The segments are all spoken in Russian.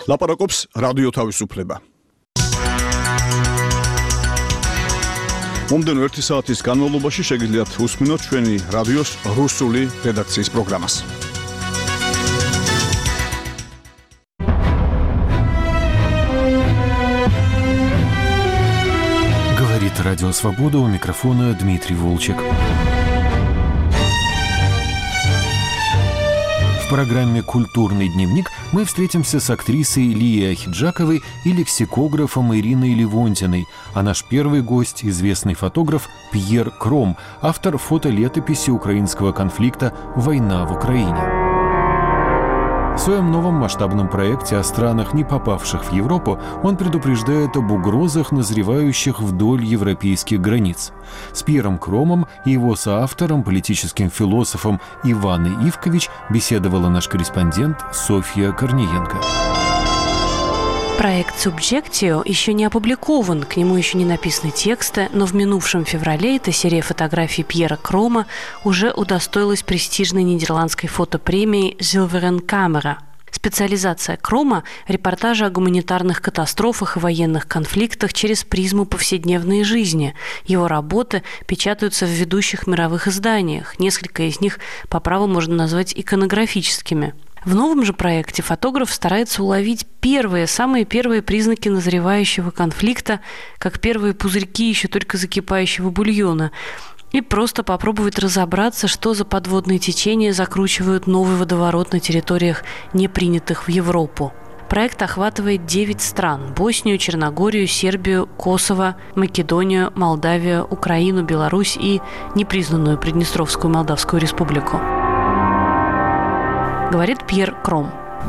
ლაპარაკობს რადიო თავისუფლება. მომდენო 1 საათის განმავლობაში შეგიძლიათ უსმინოთ ჩვენი რადიოს რუსული რედაქციის პროგრამას. Говорит Радио Свобода, у микрофона Дмитрий Волчек. В программе «Культурный дневник» мы встретимся с актрисой Лией Ахиджаковой и лексикографом Ириной Левонтиной, а наш первый гость – известный фотограф Пьер Кром, автор фотолетописи украинского конфликта «Война в Украине». В своем новом масштабном проекте о странах, не попавших в Европу, он предупреждает об угрозах, назревающих вдоль европейских границ. С Пьером Кромом и его соавтором, политическим философом Иваной Ивкович, беседовала наш корреспондент Софья Корниенко. Проект «Subjectio» еще не опубликован, к нему еще не написаны тексты, но в минувшем феврале эта серия фотографий Пьера Крома уже удостоилась престижной нидерландской фотопремии «Zilveren Camera». Специализация Крома – репортажи о гуманитарных катастрофах и военных конфликтах через призму повседневной жизни. Его работы печатаются в ведущих мировых изданиях. Несколько из них по праву можно назвать иконографическими. В новом же проекте фотограф старается уловить самые первые признаки назревающего конфликта, как первые пузырьки еще только закипающего бульона, и просто попробовать разобраться, что за подводные течения закручивают новый водоворот на территориях, не принятых в Европу. Проект охватывает 9 стран – Боснию, Черногорию, Сербию, Косово, Македонию, Молдавию, Украину, Беларусь и непризнанную Приднестровскую Молдавскую республику. Говорит Пьер Кром.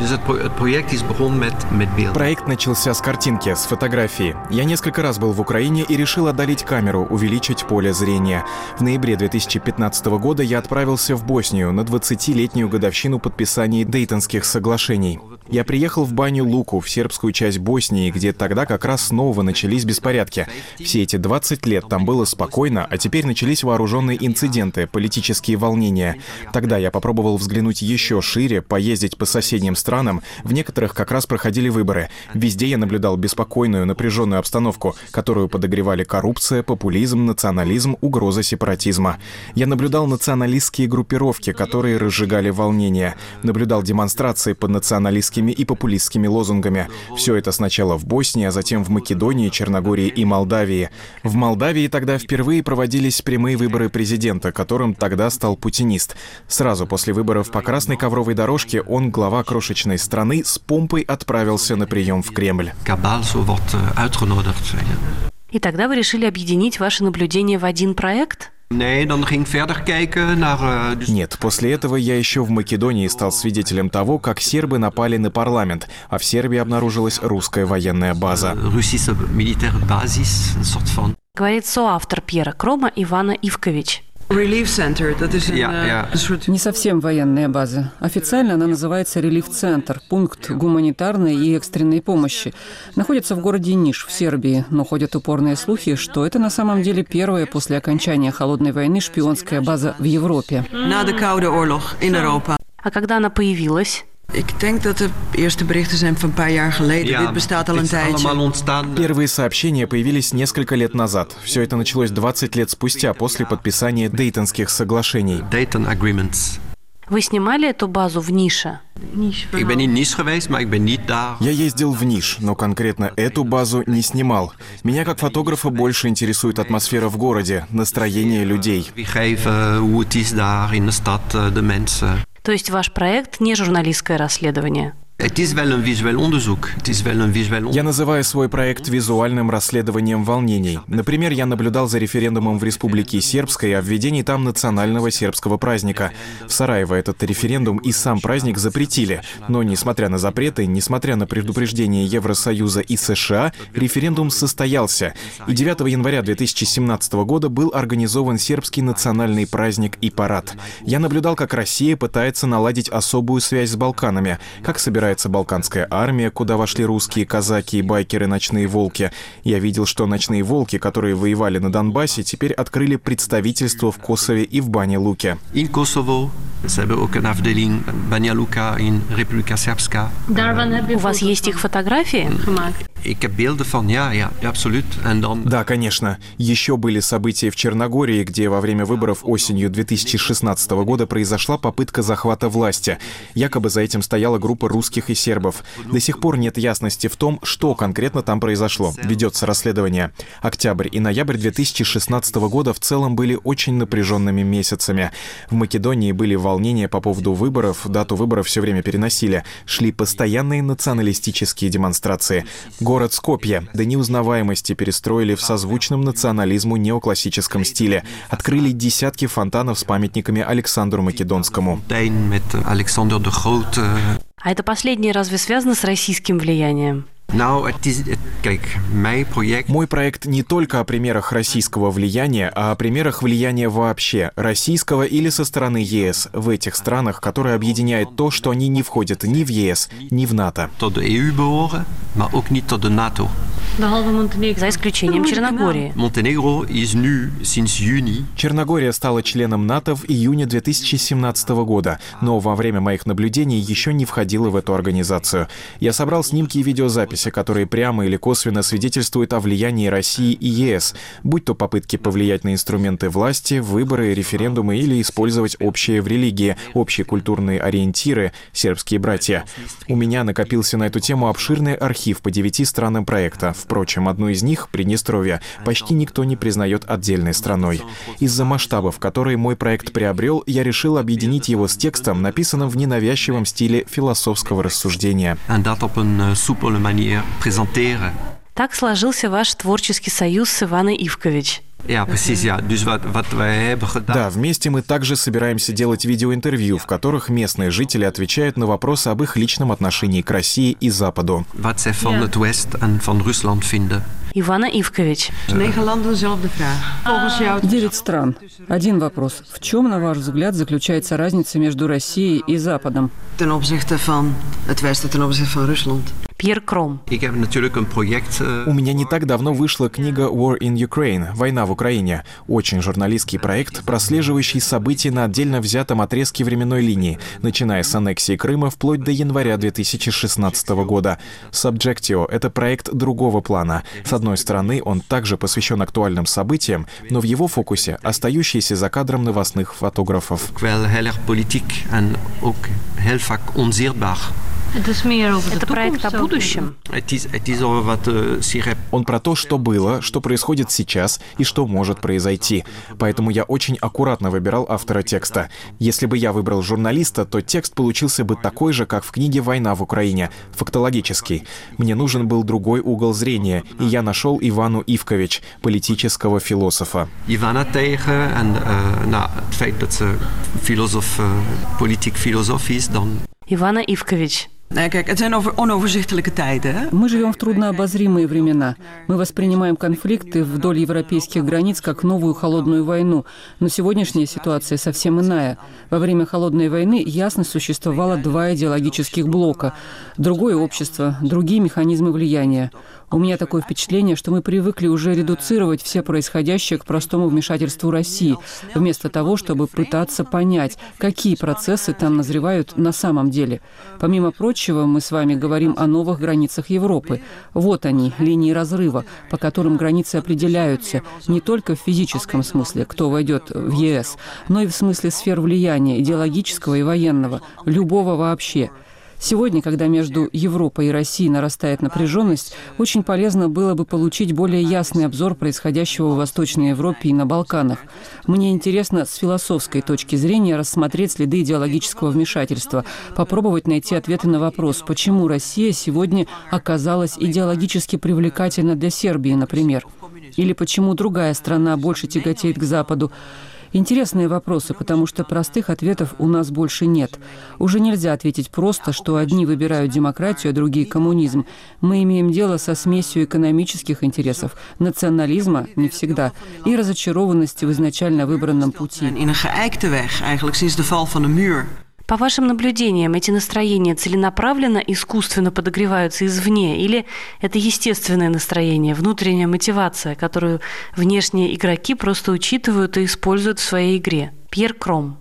Проект начался с картинки, с фотографии. Я несколько раз был в Украине и решил отдалить камеру, увеличить поле зрения. В ноябре 2015 года я отправился в Боснию на 20-летнюю годовщину подписания Дейтонских соглашений. Я приехал в Баню Луку, в сербскую часть Боснии, где тогда как раз снова начались беспорядки. Все эти 20 лет там было спокойно, а теперь начались вооруженные инциденты, политические волнения. Тогда я попробовал взглянуть еще шире, поездить по соседним странам, в некоторых как раз проходили выборы. Везде я наблюдал беспокойную, напряженную обстановку, которую подогревали коррупция, популизм, национализм, угроза сепаратизма. Я наблюдал националистские группировки, которые разжигали волнения. Наблюдал демонстрации под националистскими и популистскими лозунгами. Все это сначала в Боснии, а затем в Македонии, Черногории и Молдавии. В Молдавии тогда впервые проводились прямые выборы президента, которым тогда стал путинист. Сразу после выборов по красной ковровой дорожке он, глава крошечной страны, с помпой отправился на прием в Кремль. И тогда вы решили объединить ваши наблюдения в один проект? Нет, после этого я еще в Македонии стал свидетелем того, как сербы напали на парламент, а в Сербии обнаружилась русская военная база. Говорит соавтор Пьера Крома Ивана Ивкович. Не совсем военная база. Официально она называется релиф-центр, пункт гуманитарной и экстренной помощи. Находится в городе Ниш в Сербии, но ходят упорные слухи, что это на самом деле первая после окончания Холодной войны шпионская база в Европе. А когда она появилась? Первые сообщения появились несколько лет назад. Все это началось 20 лет спустя, после подписания Дейтонских соглашений. Вы снимали эту базу в Нише? Я ездил в Ниш, но конкретно эту базу не снимал. Меня как фотографа больше интересует атмосфера в городе, настроение людей. То есть ваш проект не журналистское расследование? Я называю свой проект визуальным расследованием волнений. Например, я наблюдал за референдумом в Республике Сербской о введении там национального сербского праздника. В Сараево этот референдум и сам праздник запретили. Но, несмотря на запреты, несмотря на предупреждение Евросоюза и США, референдум состоялся. И 9 января 2017 года был организован сербский национальный праздник и парад. Я наблюдал, как Россия пытается наладить особую связь с Балканами, как собирается собирается Балканская армия, куда вошли русские казаки и байкеры «Ночные волки». Я видел, что «Ночные волки», которые воевали на Донбассе, теперь открыли представительство в Косове и в Бanja-Luka. In Kosovo, ze hebben ook een afdeling Banja-Luka in Republika Srpska. У вас есть их фотографии? Ik heb beelden van, ja, absoluut. En dan... Да, конечно. Еще были события в Черногории, где во время выборов осенью 2016 года произошла попытка захвата власти. Якобы за этим стояла группа русских и сербов. До сих пор нет ясности в том, что конкретно там произошло. Ведется расследование. Октябрь и ноябрь 2016 года в целом были очень напряженными месяцами. В Македонии были волнения по поводу выборов, дату выборов все время переносили. Шли постоянные националистические демонстрации. Город Скопье до неузнаваемости перестроили в созвучном национализму неоклассическом стиле. Открыли десятки фонтанов с памятниками Александру Македонскому. А это последнее разве связано с российским влиянием? Мой проект не только о примерах российского влияния, а о примерах влияния вообще, российского или со стороны ЕС, в этих странах, которые объединяет то, что они не входят ни в ЕС, ни в НАТО. За исключением Черногории. Черногория стала членом НАТО в июне 2017 года, но во время моих наблюдений еще не входила в эту организацию. Я собрал снимки и видеозаписи, которые прямо или косвенно свидетельствуют о влиянии России и ЕС, будь то попытки повлиять на инструменты власти, выборы, референдумы или использовать общие в религии, общие культурные ориентиры, сербские братья. У меня накопился на эту тему обширный архив по 9 странам проекта. Впрочем, одну из них, Приднестровье, почти никто не признает отдельной страной. Из-за масштабов, которые мой проект приобрел, я решил объединить его с текстом, написанным в ненавязчивом стиле философского рассуждения. Так сложился ваш творческий союз с Иваной Ивкович. Да, вместе мы также собираемся делать видеоинтервью, в которых местные жители отвечают на вопросы об их личном отношении к России и Западу. Ивана Ивкович. 9 стран. Один вопрос. В чем, на ваш взгляд, заключается разница между Россией и Западом? Пьер Кром. У меня не так давно вышла книга «War in Ukraine» — «Война в Украине». Очень журналистский проект, прослеживающий события на отдельно взятом отрезке временной линии, начиная с аннексии Крыма вплоть до января 2016 года. «Subjectio» — это проект другого плана. С одной стороны, он также посвящен актуальным событиям, но в его фокусе остающиеся за кадром новостных фотографов. Это проект о будущем? Он про то, что было, что происходит сейчас и что может произойти. Поэтому я очень аккуратно выбирал автора текста. Если бы я выбрал журналиста, то текст получился бы такой же, как в книге «Война в Украине», фактологический. Мне нужен был другой угол зрения, и я нашел Ивану Ивкович, политического философа. Ивана tegen en het feit dat ze politiek filosoof is, dan... Ивана Ивкович. Мы живем в труднообозримые времена. Мы воспринимаем конфликты вдоль европейских границ как новую холодную войну. Но сегодняшняя ситуация совсем иная. Во время холодной войны ясно существовало 2 идеологических блока. Другое общество, другие механизмы влияния. У меня такое впечатление, что мы привыкли уже редуцировать все происходящее к простому вмешательству России, вместо того, чтобы пытаться понять, какие процессы там назревают на самом деле. Помимо прочего, мы с вами говорим о новых границах Европы. Вот они, линии разрыва, по которым границы определяются не только в физическом смысле, кто войдет в ЕС, но и в смысле сфер влияния, идеологического и военного, любого вообще. Сегодня, когда между Европой и Россией нарастает напряженность, очень полезно было бы получить более ясный обзор происходящего в Восточной Европе и на Балканах. Мне интересно с философской точки зрения рассмотреть следы идеологического вмешательства, попробовать найти ответы на вопрос, почему Россия сегодня оказалась идеологически привлекательна для Сербии, например, или почему другая страна больше тяготеет к Западу. Интересные вопросы, потому что простых ответов у нас больше нет. Уже нельзя ответить просто, что одни выбирают демократию, а другие — коммунизм. Мы имеем дело со смесью экономических интересов, национализма не всегда, и разочарованности в изначально выбранном пути. По вашим наблюдениям, эти настроения целенаправленно, искусственно подогреваются извне, или это естественное настроение, внутренняя мотивация, которую внешние игроки просто учитывают и используют в своей игре? Пьер Кром.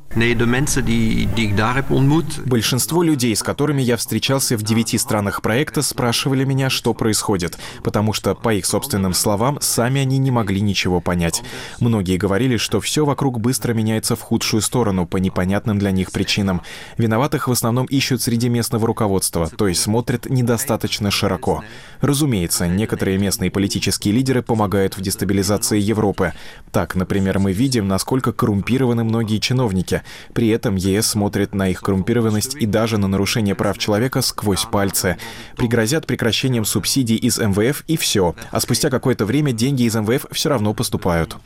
Большинство людей, с которыми я встречался в 9 странах проекта, спрашивали меня, что происходит, потому что, по их собственным словам, сами они не могли ничего понять. Многие говорили, что все вокруг быстро меняется в худшую сторону по непонятным для них причинам. Виноватых в основном ищут среди местного руководства, то есть смотрят недостаточно широко. Разумеется, некоторые местные политические лидеры помогают в дестабилизации Европы. Так, например, мы видим, насколько коррумпированы многие чиновники. При этом ЕС смотрит на их коррумпированность и даже на нарушение прав человека сквозь пальцы. Пригрозят прекращением субсидий из МВФ и все. А спустя какое-то время деньги из МВФ все равно поступают.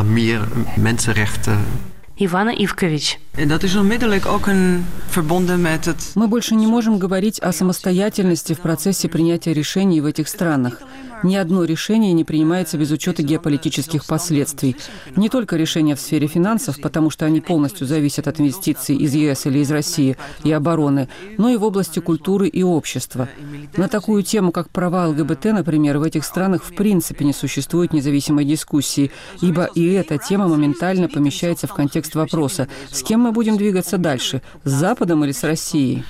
Ивана Ивкович. Мы больше не можем говорить о самостоятельности в процессе принятия решений в этих странах. Ни одно решение не принимается без учета геополитических последствий. Не только решения в сфере финансов, потому что они полностью зависят от инвестиций из ЕС или из России и обороны, но и в области культуры и общества. На такую тему, как права ЛГБТ, например, в этих странах в принципе не существует независимой дискуссии, ибо и эта тема моментально помещается в контекст вопроса, с кем мы будем двигаться дальше, с Западом или с Россией?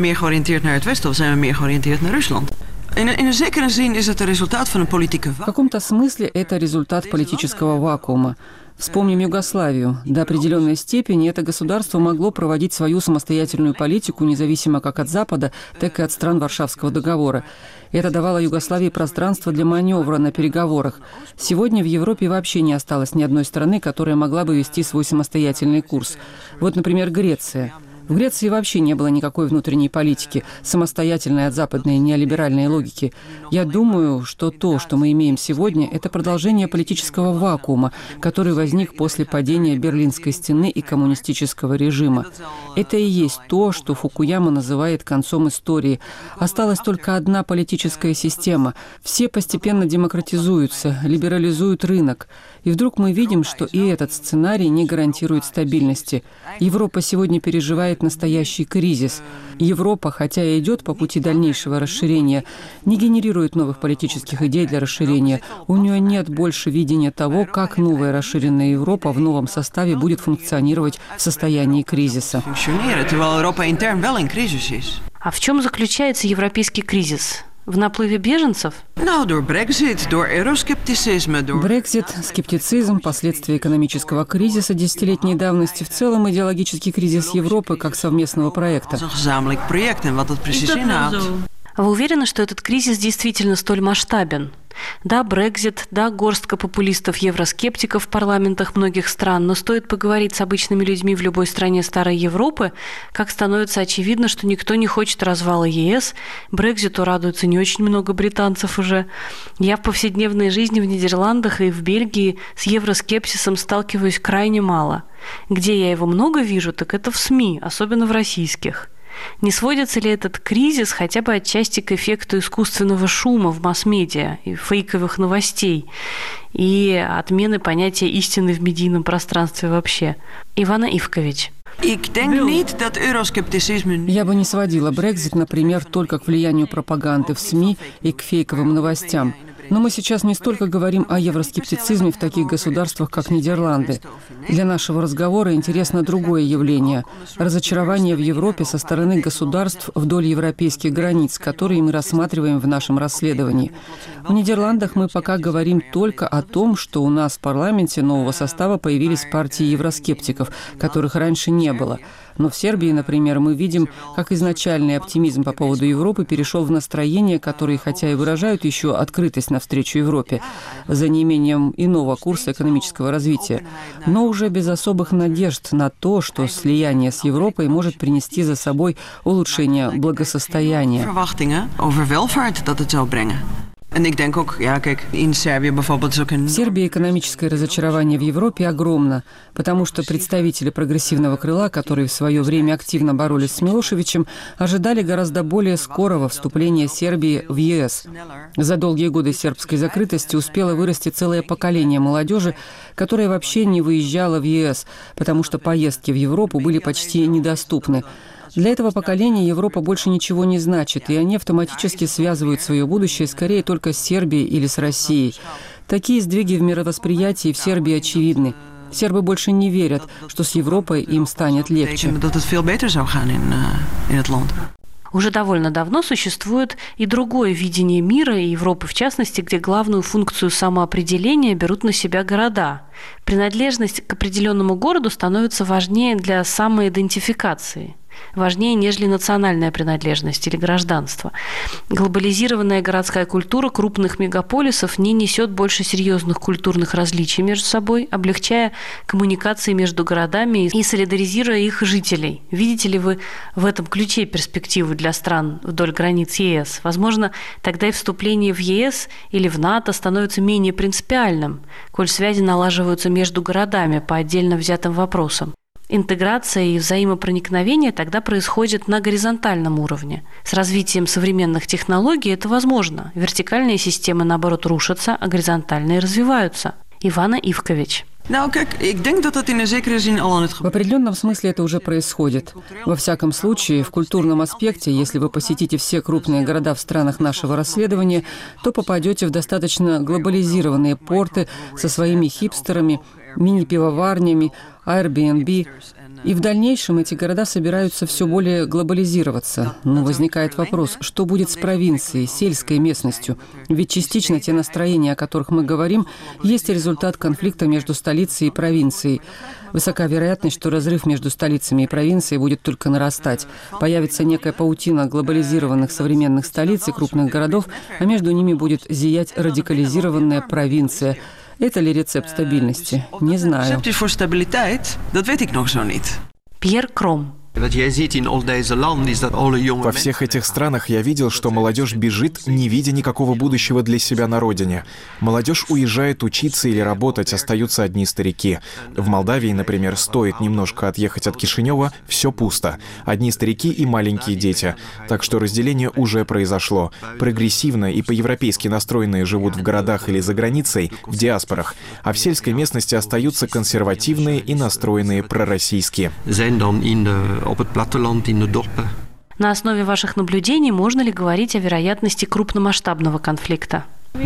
В каком-то смысле это результат политического вакуума. Вспомним Югославию. До определенной степени это государство могло проводить свою самостоятельную политику, независимо как от Запада, так и от стран Варшавского договора. Это давало Югославии пространство для маневра на переговорах. Сегодня в Европе вообще не осталось ни одной страны, которая могла бы вести свой самостоятельный курс. Вот, например, Греция. В Греции вообще не было никакой внутренней политики, самостоятельной от западной неолиберальной логики. Я думаю, что то, что мы имеем сегодня, это продолжение политического вакуума, который возник после падения Берлинской стены и коммунистического режима. Это и есть то, что Фукуяма называет концом истории. Осталась только одна политическая система. Все постепенно демократизуются, либерализуют рынок. И вдруг мы видим, что и этот сценарий не гарантирует стабильности. Европа сегодня переживает настоящий кризис. Европа, хотя и идет по пути дальнейшего расширения, не генерирует новых политических идей для расширения. У нее нет больше видения того, как новая расширенная Европа в новом составе будет функционировать в состоянии кризиса. А в чем заключается европейский кризис? В наплыве беженцев? Брексит, скептицизм, последствия экономического кризиса десятилетней давности, в целом идеологический кризис Европы как совместного проекта. Вы уверены, что этот кризис действительно столь масштабен? Да, Брексит, да, горстка популистов-евроскептиков в парламентах многих стран, но стоит поговорить с обычными людьми в любой стране старой Европы, как становится очевидно, что никто не хочет развала ЕС, Брекситу радуется не очень много британцев уже. Я в повседневной жизни в Нидерландах и в Бельгии с евроскепсисом сталкиваюсь крайне мало. Где я его много вижу, так это в СМИ, особенно в российских. Не сводится ли этот кризис хотя бы отчасти к эффекту искусственного шума в масс-медиа и фейковых новостей и отмены понятия истины в медийном пространстве вообще? Ивана Ивкович. Я бы не сводила Брексит, например, только к влиянию пропаганды в СМИ и к фейковым новостям. Но мы сейчас не столько говорим о евроскептицизме в таких государствах, как Нидерланды. Для нашего разговора интересно другое явление – разочарование в Европе со стороны государств вдоль европейских границ, которые мы рассматриваем в нашем расследовании. В Нидерландах мы пока говорим только о том, что у нас в парламенте нового состава появились партии евроскептиков, которых раньше не было. Но в Сербии, например, мы видим, как изначальный оптимизм по поводу Европы перешел в настроения, которые, хотя и выражают еще открытость навстречу Европе, за неимением иного курса экономического развития, но уже без особых надежд на то, что слияние с Европой может принести за собой улучшение благосостояния. В Сербии экономическое разочарование в Европе огромно, потому что представители прогрессивного крыла, которые в свое время активно боролись с Милошевичем, ожидали гораздо более скорого вступления Сербии в ЕС. За долгие годы сербской закрытости успело вырасти целое поколение молодежи, которое вообще не выезжало в ЕС, потому что поездки в Европу были почти недоступны. Для этого поколения Европа больше ничего не значит, и они автоматически связывают свое будущее скорее только с Сербией или с Россией. Такие сдвиги в мировосприятии в Сербии очевидны. Сербы больше не верят, что с Европой им станет легче. Уже довольно давно существует и другое видение мира и Европы, в частности, где главную функцию самоопределения берут на себя города. Принадлежность к определенному городу становится важнее для самоидентификации. Важнее, нежели национальная принадлежность или гражданство. Глобализированная городская культура крупных мегаполисов не несет больше серьезных культурных различий между собой, облегчая коммуникации между городами и солидаризируя их жителей. Видите ли вы в этом ключе перспективы для стран вдоль границ ЕС? Возможно, тогда и вступление в ЕС или в НАТО становится менее принципиальным, коль связи налаживаются между городами по отдельно взятым вопросам. Интеграция и взаимопроникновение тогда происходят на горизонтальном уровне. С развитием современных технологий это возможно. Вертикальные системы, наоборот, рушатся, а горизонтальные развиваются. Ивана Ивкович. В определенном смысле это уже происходит. Во всяком случае, в культурном аспекте, если вы посетите все крупные города в странах нашего расследования, то попадете в достаточно глобализированные порты со своими хипстерами, мини-пивоварнями, Airbnb. И в дальнейшем эти города собираются все более глобализироваться. Но возникает вопрос, что будет с провинцией, сельской местностью? Ведь частично те настроения, о которых мы говорим, есть результат конфликта между столицей и провинцией. Высока вероятность, что разрыв между столицами и провинцией будет только нарастать. Появится некая паутина глобализированных современных столиц и крупных городов, а между ними будет зиять радикализированная провинция. Это ли рецепт стабильности? Не знаю. Пьер Кром. Во всех этих странах я видел, что молодежь бежит, не видя никакого будущего для себя на родине. Молодежь уезжает учиться или работать, остаются одни старики. В Молдавии, например, стоит немножко отъехать от Кишинева, все пусто. Одни старики и маленькие дети. Так что разделение уже произошло. Прогрессивно и по-европейски настроенные живут в городах или за границей, в диаспорах, а в сельской местности остаются консервативные и настроенные пророссийские. На основе ваших наблюдений можно ли говорить о вероятности крупномасштабного конфликта?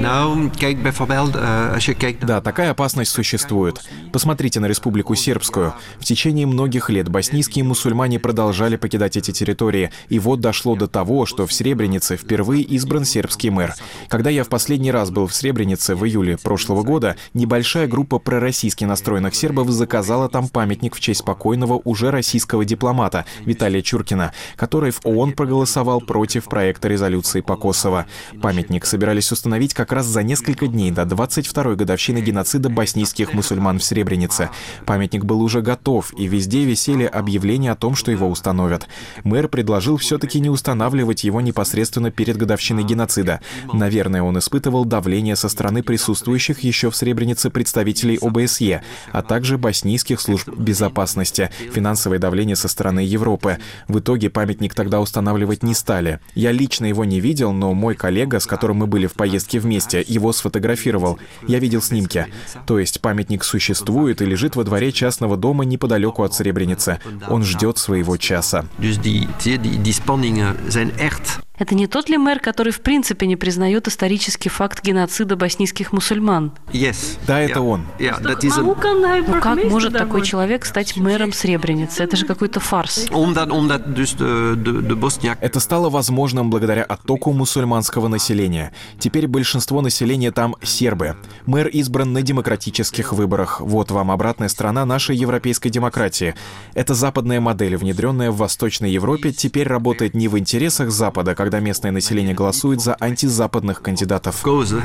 Да, такая опасность существует. Посмотрите на Республику Сербскую. В течение многих лет боснийские мусульмане продолжали покидать эти территории. И вот дошло до того, что в Сребренице впервые избран сербский мэр. Когда я в последний раз был в Сребренице в июле прошлого года, небольшая группа пророссийски настроенных сербов заказала там памятник в честь покойного уже российского дипломата Виталия Чуркина, который в ООН проголосовал против проекта резолюции по Косово. Памятник собирались установить как раз за несколько дней до 22-й годовщины геноцида боснийских мусульман в Сребренице. Памятник был уже готов, и везде висели объявления о том, что его установят. Мэр предложил все-таки не устанавливать его непосредственно перед годовщиной геноцида. Наверное, он испытывал давление со стороны присутствующих еще в Сребренице представителей ОБСЕ, а также боснийских служб безопасности, финансовое давление со стороны Европы. В итоге памятник тогда устанавливать не стали. Я лично его не видел, но мой коллега, с которым мы были в поездке вместе, его сфотографировал. Я видел снимки. То есть памятник существует и лежит во дворе частного дома неподалеку от Сребреницы. Он ждет своего часа. Это не тот ли мэр, который в принципе не признает исторический факт геноцида боснийских мусульман? Да, это он. Ну как может такой человек стать мэром Сребреницы? Это же какой-то фарс. Это стало возможным благодаря оттоку мусульманского населения. Теперь большинство населения там сербы. Мэр избран на демократических выборах. Вот вам обратная сторона нашей европейской демократии. Эта западная модель, внедренная в Восточной Европе, теперь работает не в интересах Запада, когда местное население голосует за антизападных кандидатов.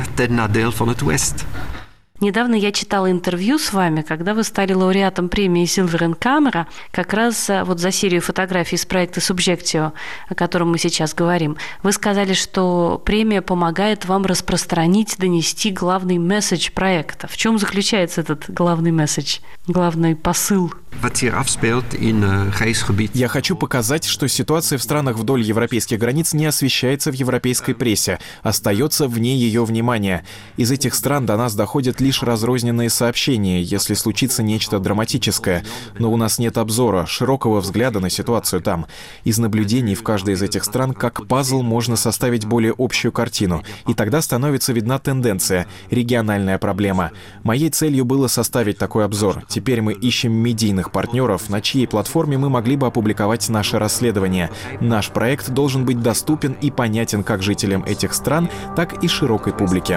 Недавно я читала интервью с вами, когда вы стали лауреатом премии Silver in Camera, как раз вот за серию фотографий из проекта Subjectio, о котором мы сейчас говорим. Вы сказали, что премия помогает вам распространить, донести главный месседж проекта. В чем заключается этот главный месседж, главный посыл Я хочу показать, что ситуация в странах вдоль европейских границ не освещается в европейской прессе, остается вне ее внимания. Из этих стран до нас доходят лишь разрозненные сообщения, если случится нечто драматическое. Но у нас нет обзора, широкого взгляда на ситуацию там. Из наблюдений в каждой из этих стран, как пазл, можно составить более общую картину. И тогда становится видна тенденция, региональная проблема. Моей целью было составить такой обзор. Теперь мы ищем медийных партнеров, на чьей платформе мы могли бы опубликовать наше расследование. Наш проект должен быть доступен и понятен как жителям этих стран, так и широкой публике.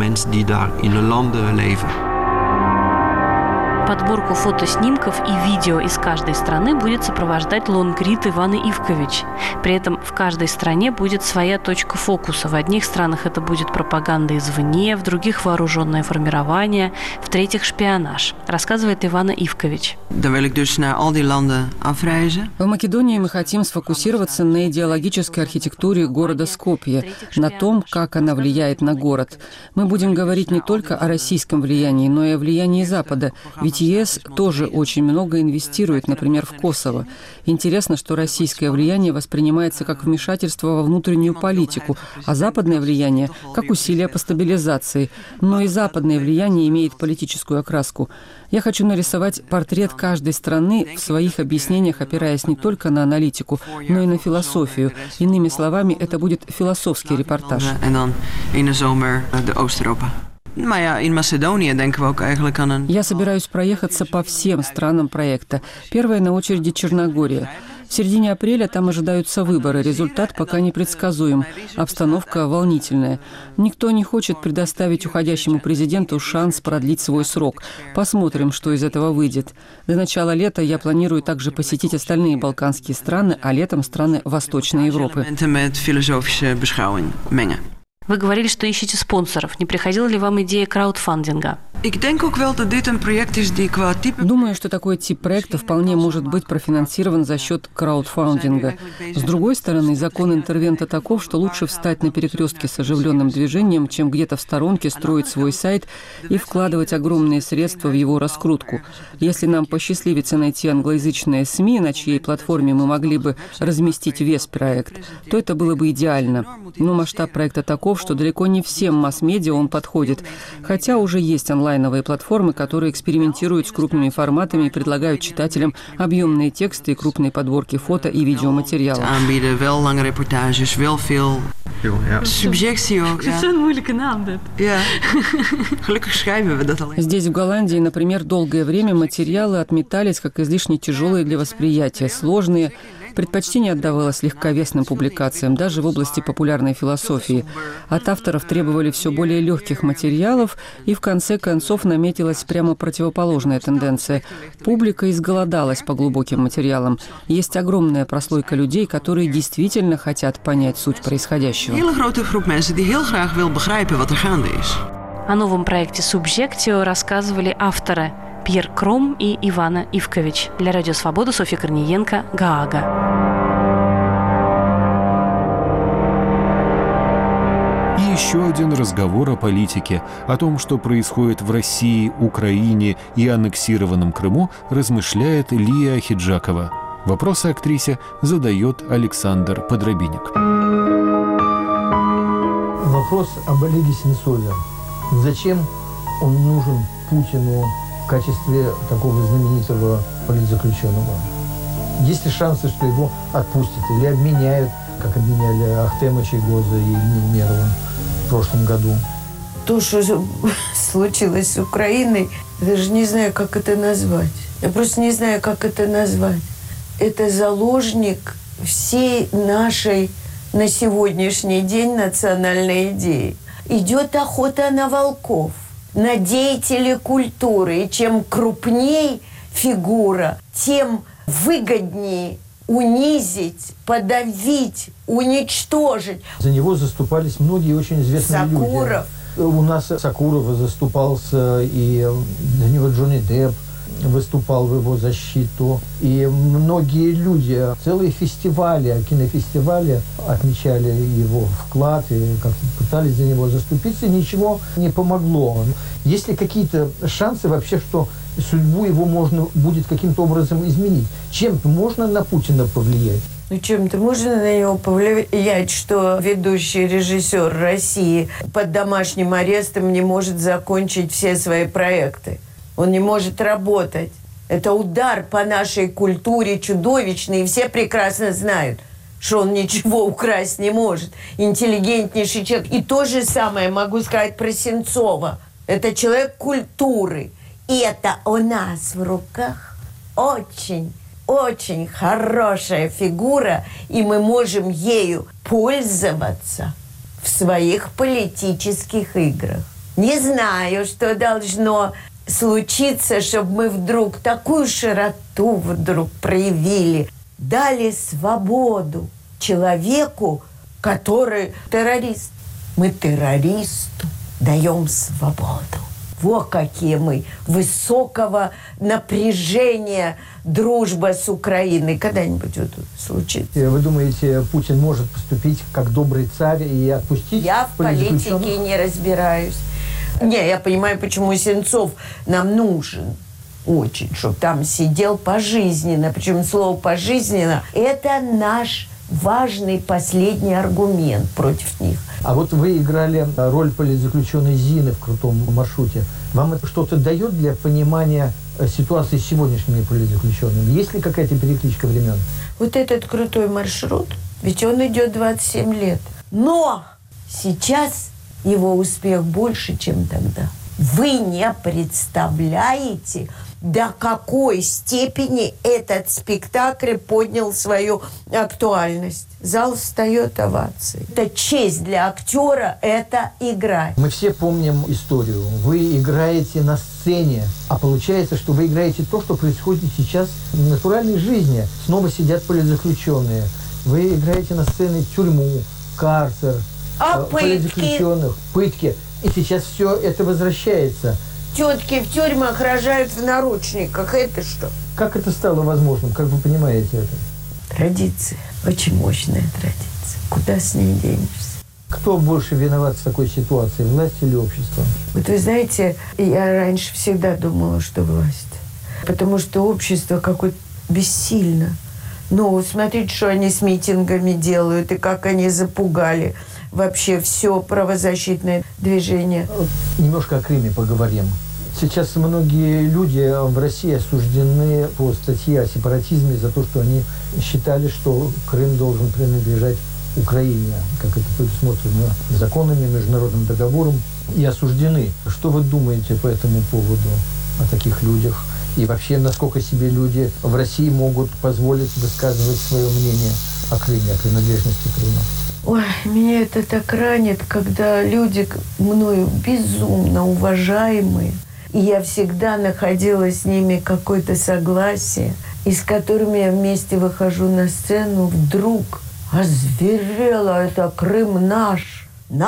Подборку фотоснимков и видео из каждой страны будет сопровождать лонгрид Иваны Ивкович. При этом в каждой стране будет своя точка фокуса. В одних странах это будет пропаганда извне, в других – вооруженное формирование, в третьих – шпионаж, рассказывает Ивана Ивкович. В Македонии мы хотим сфокусироваться на идеологической архитектуре города Скопье, на том, как она влияет на город. Мы будем говорить не только о российском влиянии, но и о влиянии Запада. Ведь ЕС тоже очень много инвестирует, например, в Косово. Интересно, что российское влияние воспринимается как вмешательство во внутреннюю политику, а западное влияние – как усилие по стабилизации. Но и западное влияние имеет политическую окраску. Я хочу нарисовать портрет каждой страны в своих объяснениях, опираясь не только на аналитику, но и на философию. Иными словами, это будет философский репортаж. Я собираюсь проехаться по всем странам проекта. Первая на очереди Черногория. В середине апреля там ожидаются выборы. Результат пока непредсказуем. Обстановка волнительная. Никто не хочет предоставить уходящему президенту шанс продлить свой срок. Посмотрим, что из этого выйдет. До начала лета я планирую также посетить остальные балканские страны, а летом страны Восточной Европы. Вы говорили, что ищете спонсоров. Не приходила ли вам идея краудфандинга? Думаю, что такой тип проекта вполне может быть профинансирован за счет краудфандинга. С другой стороны, закон интервента таков, что лучше встать на перекрестке с оживленным движением, чем где-то в сторонке строить свой сайт и вкладывать огромные средства в его раскрутку. Если нам посчастливится найти англоязычные СМИ, на чьей платформе мы могли бы разместить весь проект, то это было бы идеально. Но масштаб проекта таков, что далеко не всем масс-медиа он подходит. Хотя уже есть онлайновые платформы, которые экспериментируют с крупными форматами и предлагают читателям объемные тексты и крупные подборки фото и видеоматериалов. Здесь, в Голландии, например, долгое время материалы отметались как излишне тяжелые для восприятия, сложные. Предпочтение отдавалось легковесным публикациям, даже в области популярной философии. От авторов требовали все более легких материалов, и в конце концов наметилась прямо противоположная тенденция. Публика изголодалась по глубоким материалам. Есть огромная прослойка людей, которые действительно хотят понять суть происходящего. О новом проекте «Субжектио» рассказывали авторы Пьер Кром и Ивана Ивкович. Для Радио Свобода Софья Корниенко, Гаага. И еще один разговор о политике. О том, что происходит в России, Украине и аннексированном Крыму, размышляет Лия Ахеджакова. Вопросы актрисе задает Александр Подробинник. Вопрос об Олеге Сенцове. Зачем он нужен Путину в качестве такого знаменитого политзаключенного? Есть ли шансы, что его отпустят или обменяют, как обменяли Ахтема Чайгоза и Немерова в прошлом году? То, что случилось с Украиной, я даже не знаю, как это назвать. Я просто не знаю, как это назвать. Это заложник всей нашей на сегодняшний день национальной идеи. Идет охота на волков, на деятелей культуры. И чем крупней фигура, тем выгоднее унизить, подавить, уничтожить. За него заступались многие очень известные люди. Сакуров. У нас Сакуров заступался, и для него Джонни Депп выступал в его защиту. И многие люди, целые фестивали, кинофестивали отмечали его вклад и как-то пытались за него заступиться. Ничего не помогло. Есть ли какие-то шансы вообще, что судьбу его можно будет каким-то образом изменить. Чем-то можно на Путина повлиять? Ну, чем-то можно на него повлиять, что ведущий режиссер России под домашним арестом не может закончить все свои проекты. Он не может работать. Это удар по нашей культуре чудовищный, и все прекрасно знают, что он ничего украсть не может. Интеллигентнейший человек. И то же самое могу сказать про Сенцова. Это человек культуры. И это у нас в руках очень хорошая фигура, и мы можем ею пользоваться в своих политических играх. Не знаю, что должно случиться, чтобы мы вдруг такую широту вдруг проявили, дали свободу человеку, который террорист. Мы террористу даем свободу. Вот какие мы высокого напряжения дружба с Украиной. Когда-нибудь это случится. Вы думаете, Путин может поступить как добрый царь и отпустить? Я в политике не разбираюсь. Не, я понимаю, почему Сенцов нам нужен очень, чтобы там сидел пожизненно. Причем слово «пожизненно» – это наш важный последний аргумент против них. А вот вы играли роль политзаключенной Зины в «Крутом маршруте». Вам это что-то дает для понимания ситуации с сегодняшними политзаключенными? Есть ли какая-то перекличка времен? Вот этот «Крутой маршрут», ведь он идет 27 лет. Но сейчас его успех больше, чем тогда. Вы не представляете, до какой степени этот спектакль поднял свою актуальность. Зал встает овацией. Это честь для актера, это играть. Мы все помним историю. Вы играете на сцене, а получается, что вы играете то, что происходит сейчас в натуральной жизни. Снова сидят политзаключенные. Вы играете на сцене тюрьму, карцер, политзаключенных, пытки. И сейчас все это возвращается. Тетки в тюрьмах рожают в наручниках. Это что? Как это стало возможным? Как вы понимаете это? Традиция. Очень мощная традиция. Куда с ней денешься? Кто больше виноват в такой ситуации? Власть или общество? Вот вы знаете, я раньше всегда думала, что власть. Потому что общество какое-то бессильно. Ну, смотрите, что они с митингами делают, и как они запугали вообще все правозащитное движение. Немножко о Крыме поговорим. Сейчас многие люди в России осуждены по статье о сепаратизме за то, что они считали, что Крым должен принадлежать Украине, как это предусмотрено законами, международным договором, и осуждены. Что вы думаете по этому поводу, о таких людях? И вообще, насколько себе люди в России могут позволить высказывать свое мнение о Крыме, о принадлежности Крыма? Ой, меня это так ранит, когда люди мною безумно уважаемые, и я всегда находила с ними какое-то согласие, и с которыми я вместе выхожу на сцену, вдруг озверело, это Крым наш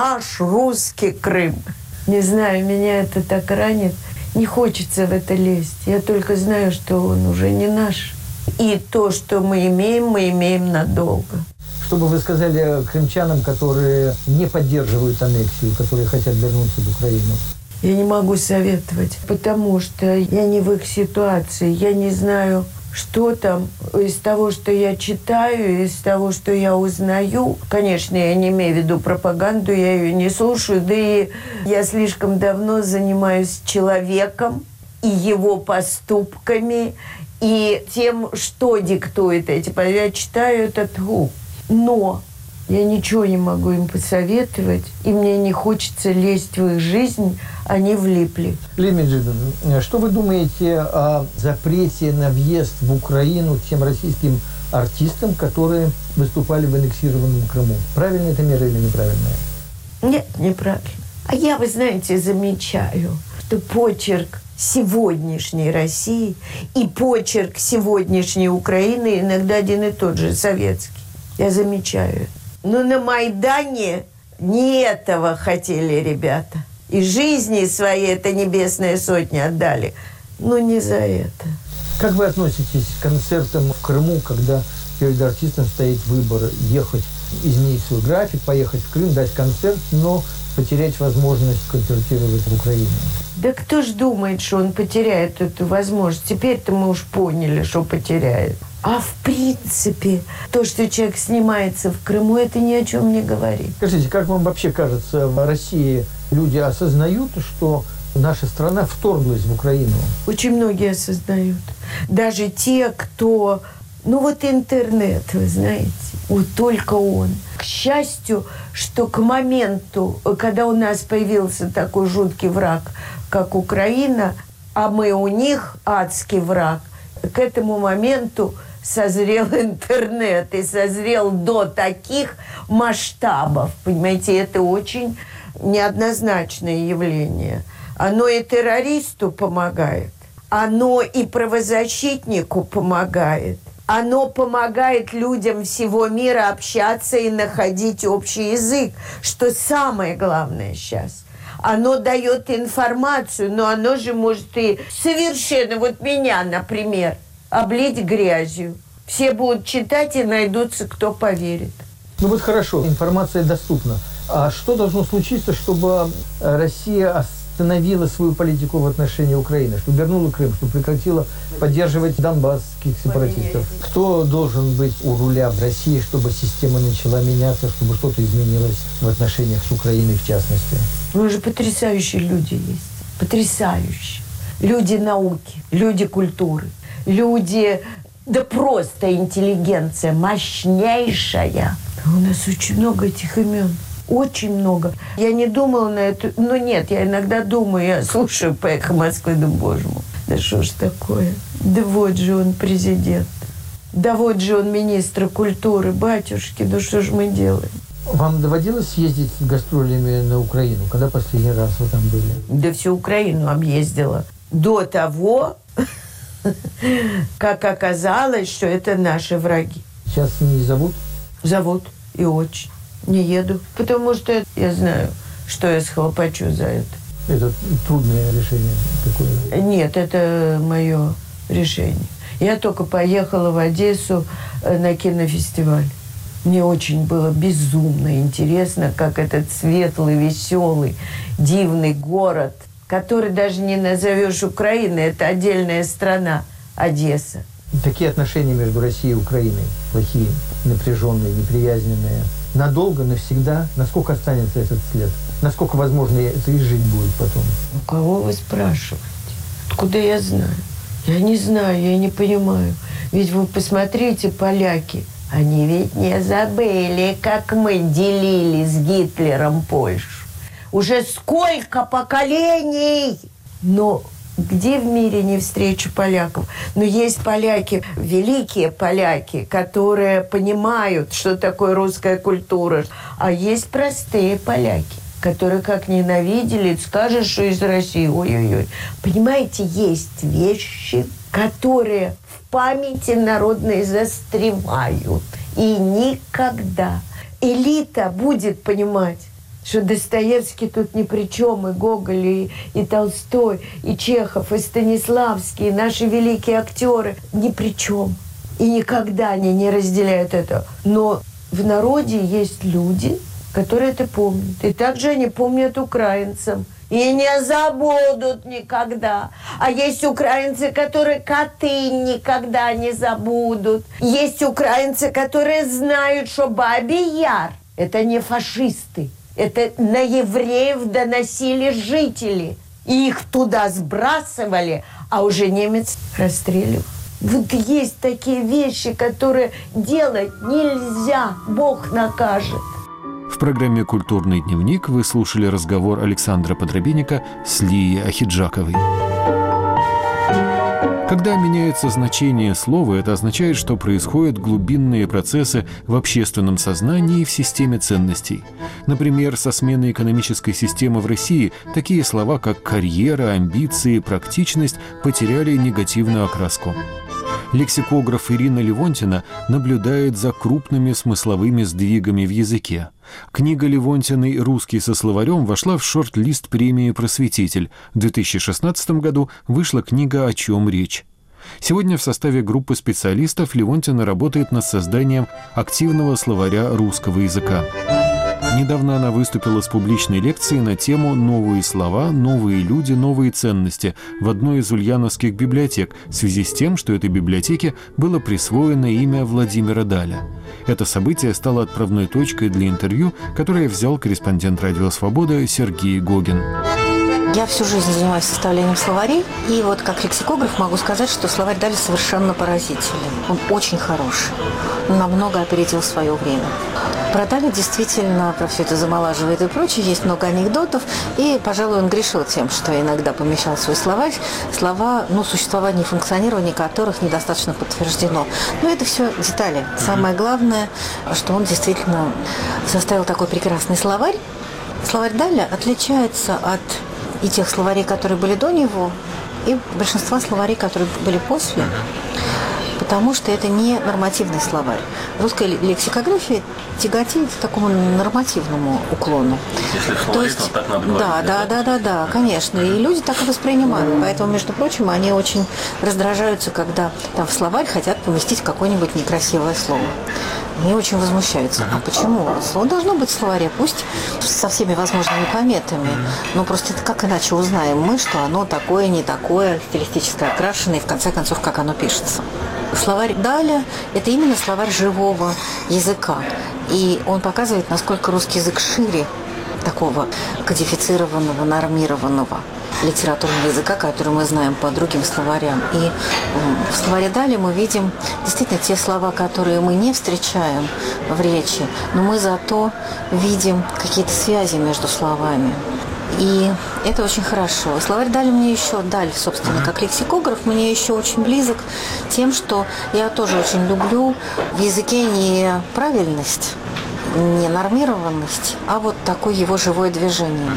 русский Крым. Не знаю, меня это так ранит. Не хочется в это лезть. Я только знаю, что он уже не наш. И то, что мы имеем надолго. Что бы вы сказали крымчанам, которые не поддерживают аннексию, которые хотят вернуться в Украину? Я не могу советовать, потому что я не в их ситуации. Я не знаю, что там из того, что я читаю, из того, что я узнаю. Конечно, я не имею в виду пропаганду, я ее не слушаю. Да и я слишком давно занимаюсь человеком и его поступками, и тем, что диктует эти. Я читаю этот губ. Но я ничего не могу им посоветовать, и мне не хочется лезть в их жизнь, они влипли. Лилия Меджидовна, что вы думаете о запрете на въезд в Украину тем российским артистам, которые выступали в аннексированном Крыму? Правильная это мера или неправильная? Нет, неправильно. А я, вы знаете, замечаю, что почерк сегодняшней России и почерк сегодняшней Украины иногда один и тот же, советский. Я замечаю. Но на Майдане не этого хотели ребята. И жизни свои это небесные сотни отдали. Но не за это. Как вы относитесь к концертам в Крыму, когда перед артистом стоит выбор ехать, изменить свой график, поехать в Крым, дать концерт, но потерять возможность конвертировать в Украину. Да кто ж думает, что он потеряет эту возможность? Теперь-то мы уж поняли, что потеряет. А в принципе, то, что человек снимается в Крыму, это ни о чем не говорит. Скажите, как вам вообще кажется, в России люди осознают, что наша страна вторглась в Украину? Очень многие осознают. Даже те, кто... Ну вот интернет, вы знаете, вот только он. К счастью, что к моменту, когда у нас появился такой жуткий враг, как Украина, а мы у них адский враг, к этому моменту созрел интернет и созрел до таких масштабов. Понимаете, это очень неоднозначное явление. Оно и террористу помогает, оно и правозащитнику помогает. Оно помогает людям всего мира общаться и находить общий язык, что самое главное сейчас. Оно дает информацию, но оно же может и совершенно, вот меня, например, облить грязью. Все будут читать и найдутся, кто поверит. Ну вот хорошо, информация доступна. А что должно случиться, чтобы Россия остановила свою политику в отношении Украины, чтобы вернула Крым, чтобы прекратила поддерживать донбасских сепаратистов? Кто должен быть у руля в России, чтобы система начала меняться, чтобы что-то изменилось в отношениях с Украиной в частности? Ну же потрясающие люди есть. Потрясающие. Люди науки, люди культуры, люди, да просто интеллигенция мощнейшая. У нас очень много этих имен. Очень много. Я не думала на это. Ну нет, я иногда думаю, я слушаю по «Эхо Москвы», думаю, боже мой, да что ж такое? Да вот же он президент. Да вот же он министр культуры, батюшки, да что ж мы делаем? Вам доводилось ездить с гастролями на Украину? Когда последний раз вы там были? Да всю Украину объездила. До того, как оказалось, что это наши враги. Сейчас не зовут? Зовут и очень. Не еду, потому что я знаю, что я схлопочу за это. Это трудное решение такое? Нет, это мое решение. Я только поехала в Одессу на кинофестиваль. Мне очень было безумно интересно, как этот светлый, веселый, дивный город, который даже не назовешь Украиной, это отдельная страна, Одесса. Такие отношения между Россией и Украиной, плохие, напряженные, неприязненные, надолго, навсегда, насколько останется этот след? Насколько, возможно, это и жить будет потом? У кого вы спрашиваете? Откуда я знаю? Я не знаю, я не понимаю. Ведь вы посмотрите, поляки, они ведь не забыли, как мы делили с Гитлером Польшу. Уже сколько поколений! Но где в мире не встречу поляков? Но есть поляки, великие поляки, которые понимают, что такое русская культура. А есть простые поляки, которые как ненавидели, скажешь, что из России. Ой-ой-ой. Понимаете, есть вещи, которые в памяти народной застревают. И никогда элита будет понимать, что Достоевский тут ни при чем, и Гоголь, и Толстой, и Чехов, и Станиславский, и наши великие актеры ни при чем. И никогда они не разделяют это. Но в народе есть люди, которые это помнят. И также они помнят украинцам. И не забудут никогда. А есть украинцы, которые Катынь никогда не забудут. Есть украинцы, которые знают, что Бабий Яр – это не фашисты. Это на евреев доносили жители. И их туда сбрасывали, а уже немец расстреливал. Вот есть такие вещи, которые делать нельзя. Бог накажет. В программе «Культурный дневник» вы слушали разговор Александра Подробинника с Лией Ахиджаковой. Когда меняется значение слова, это означает, что происходят глубинные процессы в общественном сознании и в системе ценностей. Например, со сменой экономической системы в России такие слова, как карьера, амбиции, практичность потеряли негативную окраску. Лексикограф Ирина Левонтина наблюдает за крупными смысловыми сдвигами в языке. Книга Левонтиной «Русский со словарем» вошла в шорт-лист премии «Просветитель». В 2016 году вышла книга «О чем речь?». Сегодня в составе группы специалистов Левонтина работает над созданием активного словаря русского языка. Недавно она выступила с публичной лекцией на тему «Новые слова, новые люди, новые ценности» в одной из ульяновских библиотек в связи с тем, что этой библиотеке было присвоено имя Владимира Даля. Это событие стало отправной точкой для интервью, которое взял корреспондент «Радио Свобода» Сергей Гогин. Я всю жизнь занимаюсь составлением словарей, и вот как лексикограф могу сказать, что словарь Даля совершенно поразителен. Он очень хороший, намного опередил свое время. Про Даля действительно, про все это замолаживает и прочее, есть много анекдотов, и, пожалуй, он грешил тем, что иногда помещал в свой словарь слова, существование и функционирование которых недостаточно подтверждено. Но это все детали. Самое главное, что он действительно составил такой прекрасный словарь. Словарь Даля отличается от и тех словарей, которые были до него, и большинства словарей, которые были после, потому что это не нормативный словарь. Русская лексикография тяготеет к такому нормативному уклону. Если в словаре, то так надо говорить. Да, конечно. И люди так и воспринимают. Поэтому, между прочим, они очень раздражаются, когда там в словарь хотят поместить какое-нибудь некрасивое слово. Они очень возмущаются. А почему? Слово должно быть в словаре, пусть со всеми возможными пометами. Но просто это как иначе узнаем мы, что оно такое, не такое, стилистически окрашенное, и в конце концов, как оно пишется. Словарь Даля – это именно словарь живого языка. И он показывает, насколько русский язык шире такого кодифицированного, нормированного литературного языка, который мы знаем по другим словарям. И в словаре Даля мы видим действительно те слова, которые мы не встречаем в речи, но мы зато видим какие-то связи между словами. И это очень хорошо. Словарь Даля мне еще, Даль, собственно, как лексикограф, мне еще очень близок тем, что я тоже очень люблю в языке не правильность, не нормированность, а вот такое его живое движение.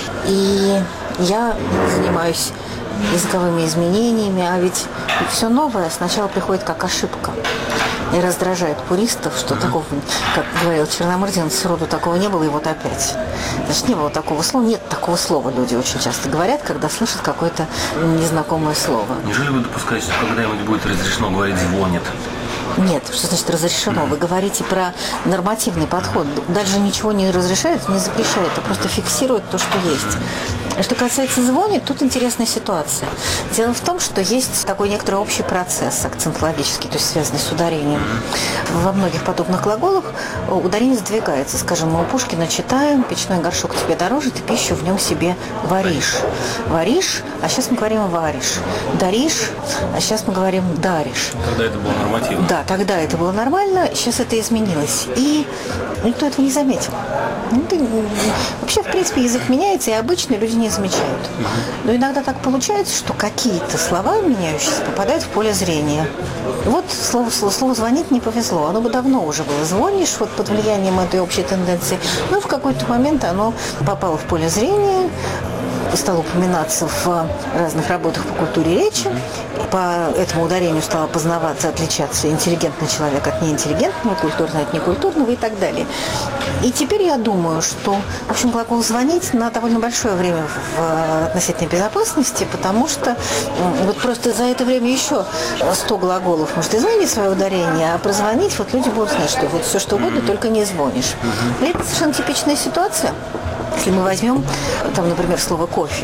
И я занимаюсь языковыми изменениями, а ведь все новое сначала приходит как ошибка. И раздражает пуристов, что такого, как говорил Черномырдин, сроду такого не было, и вот опять. Значит, не было такого слова. Нет такого слова, люди очень часто говорят, когда слышат какое-то незнакомое слово. Неужели вы допускаете, что когда-нибудь будет разрешено говорить «звонит»? Нет, что значит разрешено? Вы говорите про нормативный подход. Дальше ничего не разрешает, не запрещает, а просто фиксирует то, что есть. Что касается «звонит», тут интересная ситуация. Дело в том, что есть такой некоторый общий процесс акцентологический, то есть связанный с ударением. Во многих подобных глаголах ударение сдвигается. Скажем, мы у Пушкина читаем «Печной горшок тебе дороже, ты пищу в нем себе варишь». Варишь, а сейчас мы говорим «варишь». Даришь, а сейчас мы говорим «даришь». Тогда это было нормативно. Да, тогда это было нормально, сейчас это изменилось. И никто этого не заметил. Вообще, в принципе, язык меняется, и обычно люди не замечают. Но иногда так получается, что какие-то слова, меняющиеся, попадают в поле зрения. Вот слово «звонить» не повезло. Оно бы давно уже было. Звонишь вот под влиянием этой общей тенденции. Но в какой-то момент оно попало в поле зрения, стало упоминаться в разных работах по культуре речи. По этому ударению стало познаваться, отличаться интеллигентный человек от неинтеллигентного, культурный от некультурного и так далее. И теперь я думаю, что, в общем, глагол «звонить» на довольно большое время в относительной безопасности, потому что вот просто за это время еще 100 глаголов может изменить свое ударение, а прозвонить вот люди будут знать, что вот все что угодно, только не звонишь. И это совершенно типичная ситуация. Если мы возьмем, там, например, слово «кофе».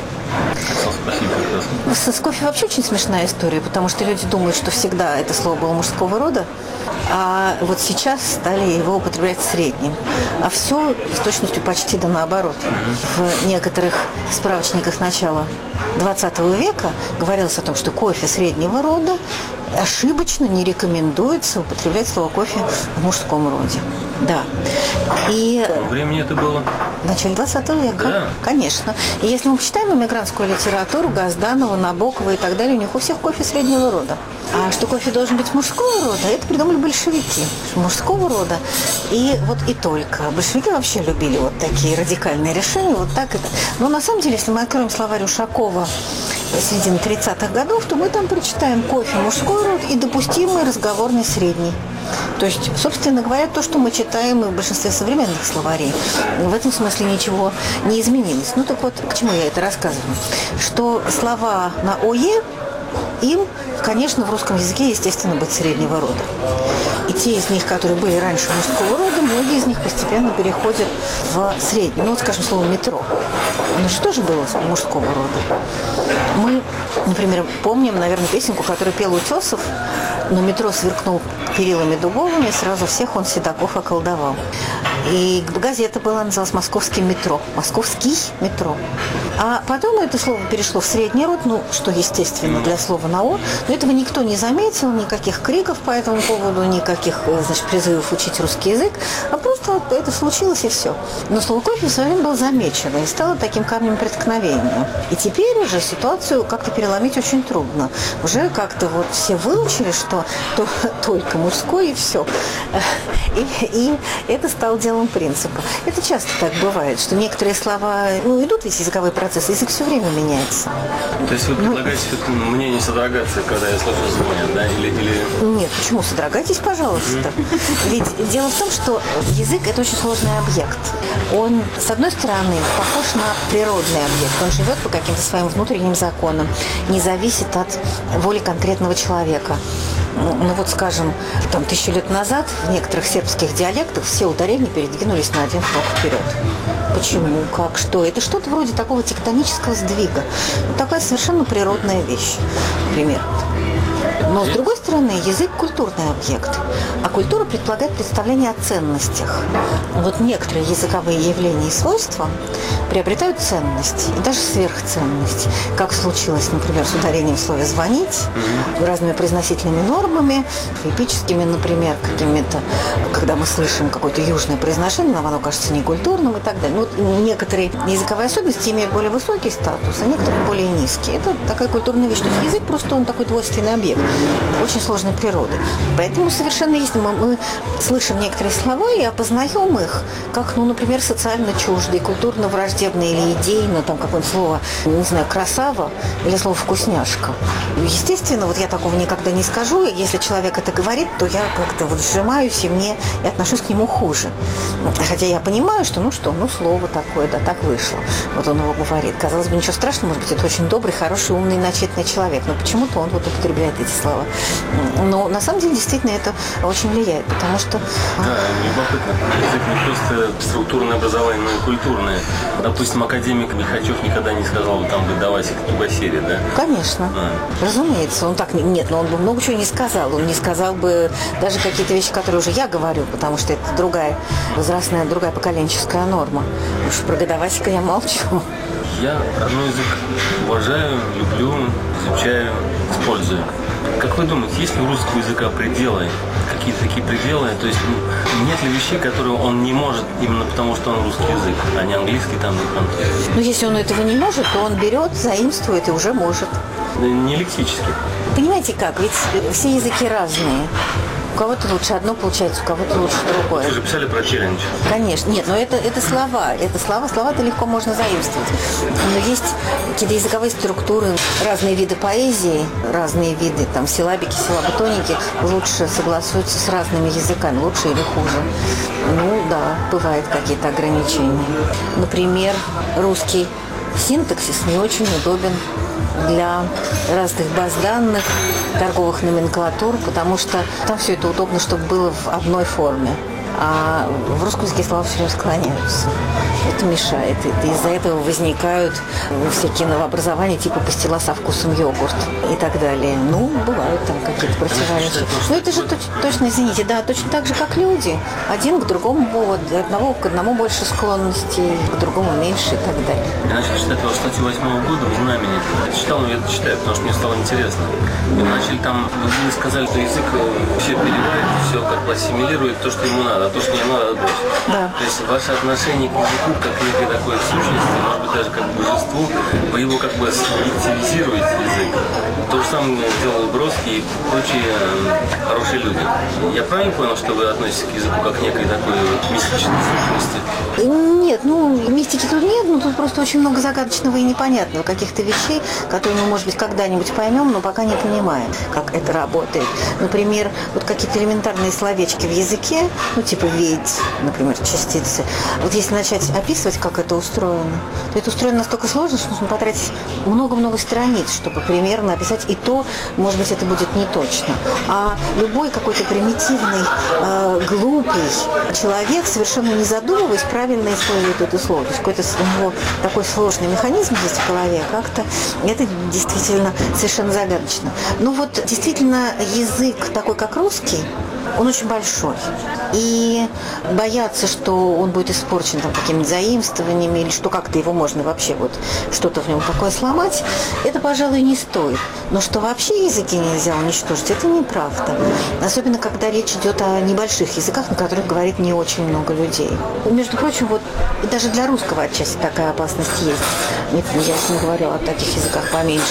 С кофе вообще очень смешная история, потому что люди думают, что всегда это слово было мужского рода, а вот сейчас стали его употреблять в среднем. А все с точностью почти да наоборот. В некоторых справочниках начала 20 века говорилось о том, что кофе среднего рода ошибочно не рекомендуется употреблять слово «кофе» в мужском роде. Да. И В времени это было? в начале 20 века. Да. Конечно. И если мы почитаем эмигрантскую литературу, Газданова, Набокова и так далее, у них у всех кофе среднего рода. А что кофе должен быть мужского рода, это придумали большевики. Мужского рода. И вот и только. Большевики вообще любили вот такие радикальные решения. Вот так это. Но на самом деле, если мы откроем словарь Ушакова середины 30-х годов, то мы там прочитаем кофе мужской род и допустимый разговорный средний. То есть, собственно говоря, то, что мы читаем и в большинстве современных словарей. В этом смысле ничего не изменилось. Ну так вот, к чему я это рассказываю? Что слова на ОЕ, им, конечно, в русском языке, естественно, быть среднего рода. И те из них, которые были раньше мужского рода, многие из них постепенно переходят в средний. Ну, вот, скажем, слово «метро». Оно же тоже было мужского рода. Мы, например, помним, наверное, песенку, которую пел Утесов, но метро сверкнул перилами дубовыми, сразу всех он седаков околдовал. И газета была, называлась «Московский метро». «Московский метро». А потом это слово перешло в средний род, ну, что естественно для слова «на «о». Но этого никто не заметил, никаких криков по этому поводу, никаких, значит, призывов учить русский язык. А просто это случилось и все. Но слово «кофе» в свое время было замечено и стало таким камнем преткновения. И теперь уже ситуацию как-то переломить очень трудно. Уже как-то вот все выучили, что только мужской и все. И это стало делом принципа. Это часто так бывает, что некоторые слова, ну, идут ведь языковые процессы, язык все время меняется. То есть вы предлагаете мне не содрогаться, когда я слышу «звонят», да? Или... Нет, почему? Содрогайтесь, пожалуйста. Ведь дело в том, что язык – это очень сложный объект. Он, с одной стороны, похож на природный объект. Он живет по каким-то своим внутренним законам, не зависит от воли конкретного человека. Ну вот, скажем, там 1000 лет назад в некоторых сербских диалектах все ударения передвинулись на один слог вперед. Почему? Как? Что? Это что-то вроде такого тектонического сдвига. Вот такая совершенно природная вещь, например. Но, с другой стороны, язык – культурный объект. А культура предполагает представление о ценностях. Вот некоторые языковые явления и свойства приобретают ценность, и даже сверхценность. Как случилось, например, с ударением в слове «звонить», разными произносительными нормами, эпическими, например, какими-то, когда мы слышим какое-то южное произношение, нам оно кажется некультурным и так далее. Но вот некоторые языковые особенности имеют более высокий статус, а некоторые более низкий. Это такая культурная вещь. То есть язык просто он такой двойственный объект, очень сложной природы. Поэтому совершенно есть, мы слышим некоторые слова и опознаем их, как, ну, например, социально чуждые, культурно враждебные или идейно, там какое-нибудь слово, не знаю, красава или слово вкусняшка. Естественно, вот я такого никогда не скажу, и если человек это говорит, то я как-то вот сжимаюсь и отношусь к нему хуже. Хотя я понимаю, что, слово такое, да, так вышло. Вот он его говорит. Казалось бы, ничего страшного, может быть, это очень добрый, хороший, умный, начитанный человек, но почему-то он вот употребляет эти слова. Но на самом деле действительно это очень влияет, потому что... Да, любопытно. Язык не просто структурное образование, но и культурное. Допустим, академик Михачев никогда не сказал бы там «выдавайся к Тугасере», да? Конечно. Разумеется. Он так... Нет, но он бы много чего не сказал. Он не сказал бы даже какие-то вещи, которые уже я говорю, потому что это другая возрастная, другая поколенческая норма. Уж про годовасика я молчу. Я родной язык уважаю, люблю, изучаю, использую. Как вы думаете, есть ли у русского языка пределы? Какие-то такие пределы? То есть нет ли вещей, которые он не может именно потому, что он русский язык, а не английский там, не французский? Ну, если он этого не может, то он берет, заимствует и уже может. Не лексически. Понимаете как? Ведь все языки разные. У кого-то лучше одно получается, у кого-то лучше другое. Вы же писали про челлендж. Конечно. Нет, но это слова. Это слова. Слова-то легко можно заимствовать. Но есть какие-то языковые структуры, разные виды поэзии, разные виды, там, силлабики, силлаботоники лучше согласуются с разными языками, лучше или хуже. Ну, да, бывают какие-то ограничения. Например, русский синтаксис не очень удобен для разных баз данных, торговых номенклатур, потому что там все это удобно, чтобы было в одной форме. А в русском языке слова все время склоняются. Это мешает. И из-за этого возникают всякие новообразования типа пастила со вкусом йогурт и так далее. Ну, бывают там какие-то противоречия. Но это же точно, извините, да, точно так же, как люди. Один к другому повод, к одному больше склонностей, к другому меньше и так далее. Я начал читать его статью 8-го года в «Знамени». Я читал, но я это читаю, потому что мне стало интересно. И начали там, вы сказали, что язык все переварит, все как бы ассимилирует то, что ему надо. А то, что не надо, отбрось. Да. То есть ваше отношение к языку, как к некой такой сущности, может быть, даже как к божеству, вы его как бы субъективизируете язык. То же самое делал Бродский и прочие хорошие люди. Я правильно понял, что вы относитесь к языку как к некой такой мистической сущности? Нет, мистики тут нет, но тут просто очень много загадочного и непонятного, каких-то вещей, которые мы, может быть, когда-нибудь поймем, но пока не понимаем, как это работает. Например, вот какие-то элементарные словечки в языке, типа ведь, например, частицы. Вот если начать описывать, как это устроено, то это устроено настолько сложно, что нужно потратить много-много страниц, чтобы примерно описать, и то, может быть, это будет не точно. А любой какой-то примитивный, глупый человек, совершенно не задумываясь, правильно использует это слово. То есть какой-то у него такой сложный механизм есть в голове, как-то это действительно совершенно загадочно. Ну вот действительно язык такой, как русский, он очень большой. И бояться, что он будет испорчен там какими-то заимствованиями, или что как-то его можно вообще вот что-то в нем такое сломать, это, пожалуй, не стоит. Но что вообще языки нельзя уничтожить, это неправда. Особенно, когда речь идет о небольших языках, на которых говорит не очень много людей. Между прочим, вот и даже для русского отчасти такая опасность есть. Я с ним говорила о таких языках поменьше.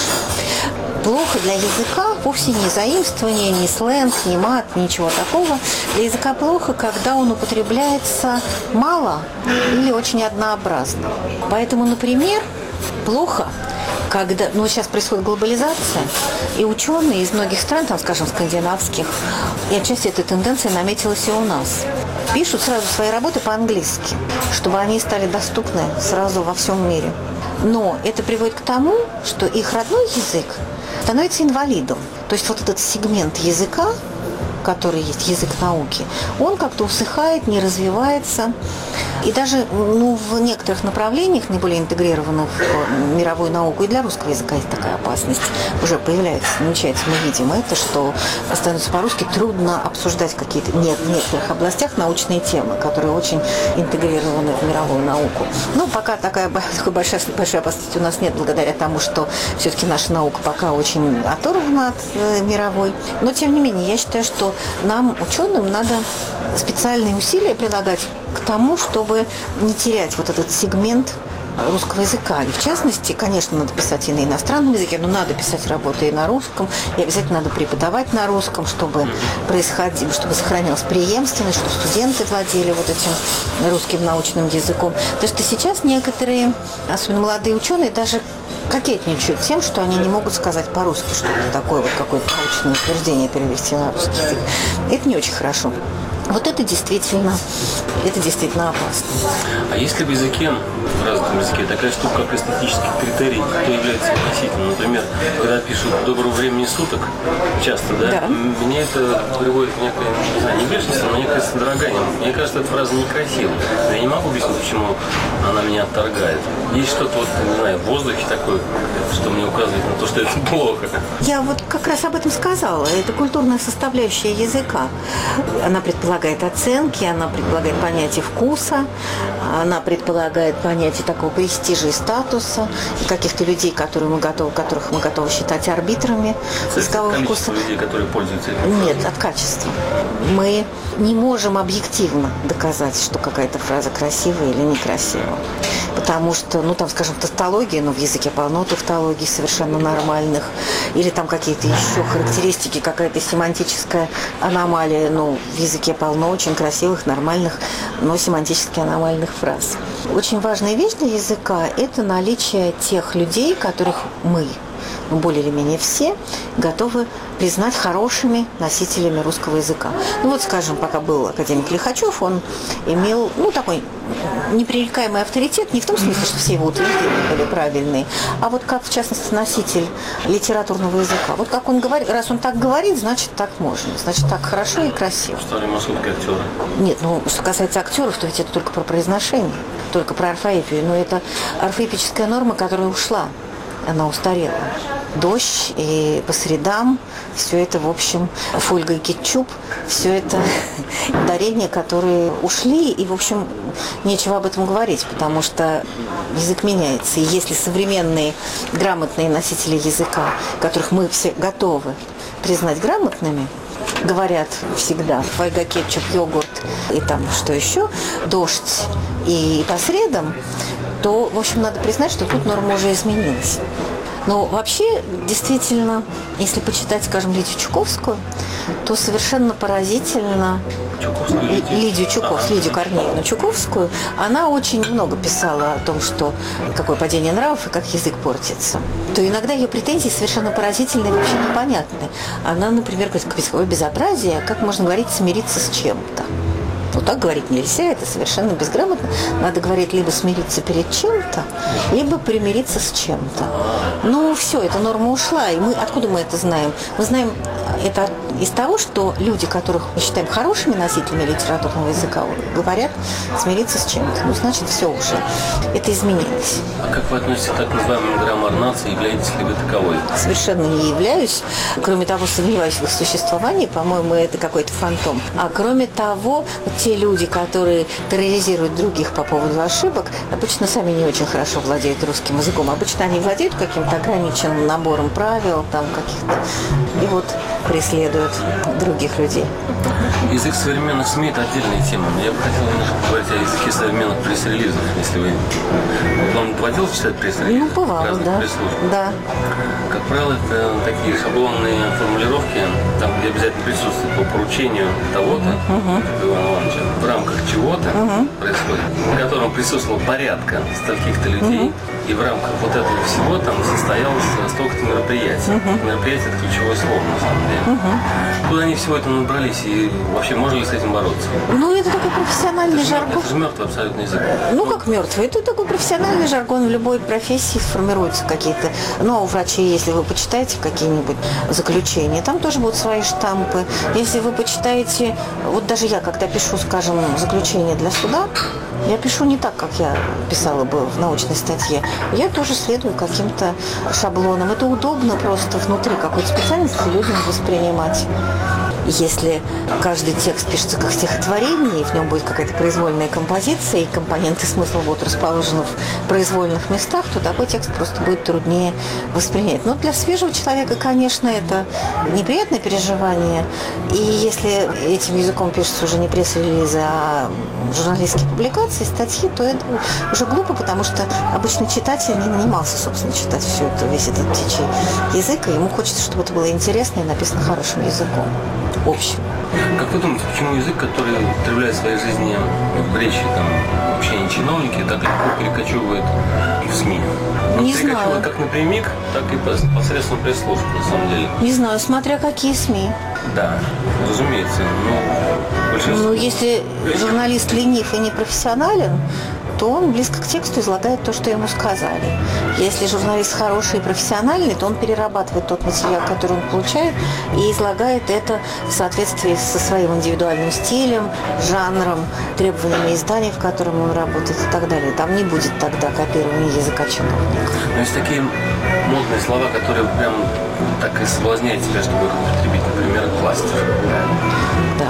Плохо для языка вовсе не заимствование, не сленг, не мат, ничего такого. Для языка плохо, когда он употребляется мало или очень однообразно. Поэтому, например, плохо, когда, ну, сейчас происходит глобализация, и ученые из многих стран, там, скажем, скандинавских, и отчасти эта тенденция наметилась и у нас, пишут сразу свои работы по-английски, чтобы они стали доступны сразу во всем мире. Но это приводит к тому, что их родной язык становится инвалидом. То есть вот этот сегмент языка, который есть язык науки, он как-то усыхает, не развивается. И даже в некоторых направлениях, наиболее интегрированных в мировую науку, и для русского языка есть такая опасность. Уже появляется, намечается, мы видим это, что становится по-русски трудно обсуждать какие-то в некоторых областях научные темы, которые очень интегрированы в мировую науку. Ну, пока такой большой опасности у нас нет, благодаря тому, что все-таки наша наука пока очень оторвана от мировой. Но, тем не менее, я считаю, что нам, ученым, надо специальные усилия прилагать к тому, чтобы не терять вот этот сегмент русского языка. И в частности, конечно, надо писать и на иностранном языке, но надо писать работы и на русском, и обязательно надо преподавать на русском, чтобы сохранялась преемственность, чтобы студенты владели вот этим русским научным языком. Потому что сейчас некоторые, особенно молодые ученые, даже кокетничают тем, что они не могут сказать по-русски что-то такое, вот какое-то научное утверждение перевести на русский язык. Это не очень хорошо. Вот это действительно опасно. А если в языке, в разном языке, такая штука, как эстетический критерий, кто является носителем? Например, когда пишут «доброго времени суток», часто, да? Мне это приводит к некой, не знаю, не бешенству, но некое содрогание. Мне кажется, эта фраза некрасивая. Я не могу объяснить, почему она меня отторгает. Есть что-то, вот, не знаю, в воздухе такое, что мне указывает на то, что это плохо. Я вот как раз об этом сказала. Это культурная составляющая языка. Она предполагает оценки, она предполагает понятие вкуса, она предполагает понятие такого престижа и статуса, и каких-то людей, которых мы готовы считать арбитрами языкового вкуса. Людей, которые пользуются этим? Нет, от качества. Мы не можем объективно доказать, что какая-то фраза красивая или некрасивая. Потому что, там, скажем, тавтология, в языке полно тавтологий совершенно нормальных, или там какие-то еще характеристики, какая-то семантическая аномалия, в языке полно очень красивых, нормальных, но семантически аномальных фраз. Очень важная вещь для языка – это наличие тех людей, которых мы, более или менее все, готовы признать хорошими носителями русского языка. Скажем, пока был академик Лихачев, он имел, такой непререкаемый авторитет, не в том смысле, что все его утверждения были правильные, а вот как, в частности, носитель литературного языка. Вот как он говорит, раз он так говорит, значит, так можно, значит, так хорошо и красиво. Стали московские актеры. Нет, что касается актеров, то ведь это только про произношение, только про орфоэпию, но это орфоэпическая норма, которая ушла. Она устарела. Дождь и по средам, все это, в общем, фольга и кетчуп, все это ударения, которые ушли, и, в общем, нечего об этом говорить, потому что язык меняется. И если современные грамотные носители языка, которых мы все готовы признать грамотными, говорят всегда фольга, кетчуп, йогурт и там что еще, дождь и по средам, то, в общем, надо признать, что тут норма уже изменилась. Но вообще, действительно, если почитать, скажем, Лидию Чуковскую, то совершенно поразительно Лидию Корнеевну Чуковскую, она очень много писала о том, что какое падение нравов и как язык портится. То иногда ее претензии совершенно поразительны и вообще непонятны. Она, например, говорит, какое безобразие, как можно говорить смириться с чем-то. Вот так говорить нельзя, это совершенно безграмотно. Надо говорить либо смириться перед чем-то, либо примириться с чем-то. Ну, все, эта норма ушла, и откуда мы это знаем? Мы знаем это из того, что люди, которых мы считаем хорошими носителями литературного языка, говорят смириться с чем-то. Ну, значит, все уже. Это изменилось. А как вы относитесь к так называемому граммар нации? Являетесь ли вы таковой? Совершенно не являюсь. Кроме того, сомневаюсь в их существовании. По-моему, это какой-то фантом. А кроме того, те люди, которые терроризируют других по поводу ошибок, обычно сами не очень хорошо владеют русским языком. Обычно они владеют каким-то ограниченным набором правил, там каких-то, и вот преследуют других людей. Язык современных СМИ – это отдельная тема. Я бы хотел немножко поговорить о языке современных пресс-релизов, если вы... Вам доводилось читать пресс-релизы? Ну, бывало, да. Да. Как правило, это такие шаблонные формулировки, там, где обязательно присутствует по поручению того-то, Ивана Ивановича, в рамках чего-то происходит, в котором присутствовало порядка стольких-то людей, и в рамках вот этого всего там состоялось столько-то мероприятий. Мероприятие – это ключевое слово, на самом деле. Куда они всего это набрались, и вообще можно ли с этим бороться? Ну, это такой профессиональный жаргон. Это же мертвый абсолютно язык. Ну, как мертвый. Это такой профессиональный жаргон. В любой профессии формируются какие-то... Ну, у врачей, если вы почитаете какие-нибудь заключения, там тоже будут свои штампы. Если вы почитаете... Вот даже я, когда пишу, скажем, заключение для суда, я пишу не так, как я писала бы в научной статье. Я тоже следую каким-то шаблонам. Это удобно просто внутри какой-то специальности людям воспринимать. Если каждый текст пишется как стихотворение, и в нем будет какая-то произвольная композиция, и компоненты смысла будут расположены в произвольных местах, то такой текст просто будет труднее воспринять. Но для свежего человека, конечно, это неприятное переживание. И если этим языком пишутся уже не пресс-релизы, а журналистские публикации, статьи, то это уже глупо, потому что обычный читатель не нанимался, собственно, читать все это, весь этот птичий язык, и ему хочется, чтобы это было интересно и написано хорошим языком. Общем. Как вы думаете, почему язык, который употребляет в своей жизни в речи, там, общение чиновники, так легко перекочевывает в СМИ? Не знаю. Как напрямик, так и посредством пресс-служб, на самом деле. Не знаю, смотря какие СМИ. Да, разумеется. Ну, если журналист ленив и непрофессионален, то он близко к тексту излагает то, что ему сказали. Если журналист хороший и профессиональный, то он перерабатывает тот материал, который он получает, и излагает это в соответствии со своим индивидуальным стилем, жанром, требованиями издания, в котором он работает и так далее. Там не будет тогда копирования языка чиновника. Но есть такие модные слова, которые прям так и соблазняют тебя, чтобы их употребить, например, кластер. Да.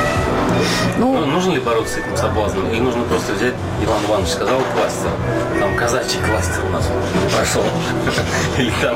Ну, нужно ли бороться с этим соблазном? Или нужно просто взять, Иван Иванович сказал, кластер. Там казачий кластер у нас прошел. Или там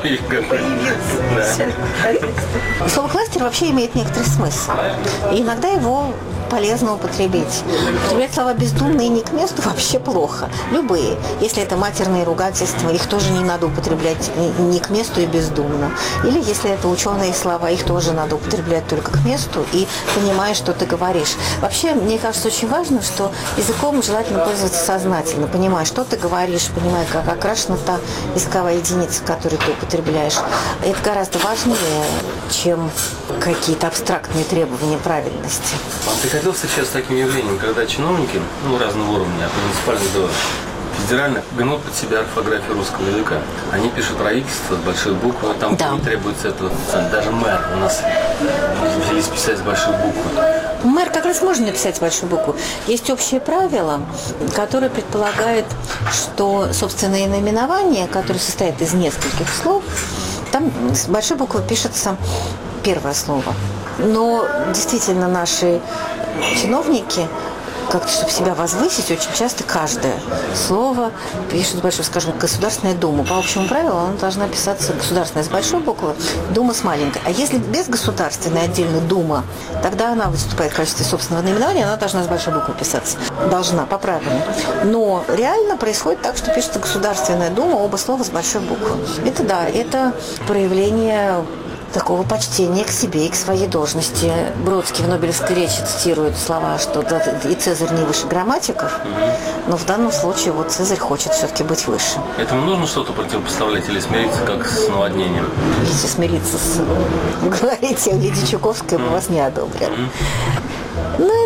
Слово кластер вообще имеет некоторый смысл. И иногда его полезно употребить. Употреблять слова бездумные не к месту вообще плохо. Любые. Если это матерные ругательства, их тоже не надо употреблять не к месту и бездумно. Или если это ученые слова, их тоже надо употреблять только к месту и понимая, что ты говоришь. Вообще, мне кажется, очень важно, что языком желательно пользоваться сознательно, понимая, что ты говоришь, понимая, как окрашена та языковая единица, которую ты употребляешь. Это гораздо важнее, чем какие-то абстрактные требования правильности. Вам приходилось встречаться с таким явлением, когда чиновники, разного уровня, от муниципальных до федеральных, гнут под себя орфографию русского языка. Они пишут правительство с большой буквы, там не требуется этого. Даже мэр у нас взялись писать с большой буквы. Мэр как раз можно написать с большой буквы. Есть общее правило, которое предполагает, что собственное наименование, которое состоит из нескольких слов, там с большой буквы пишется первое слово. Но действительно наши чиновники, как-то, чтобы себя возвысить, очень часто каждое слово пишут с большой, скажем, Государственная Дума. По общему правилу она должна писаться государственная с большой буквы, Дума с маленькой. А если без государственной отдельно Дума, тогда она выступает в качестве собственного наименования, она должна с большой буквы писаться. Должна, по правилу. Но реально происходит так, что пишется Государственная Дума, оба слова с большой буквы. Это да, это проявление такого почтения к себе и к своей должности. Бродский в Нобелевской речи цитирует слова, что и Цезарь не выше грамматиков, но в данном случае вот Цезарь хочет все-таки быть выше. Этому нужно что-то противопоставлять или смириться как с наводнением? Если смириться говорите о Лидии Чуковской, мы вас не одобрят. Ну, это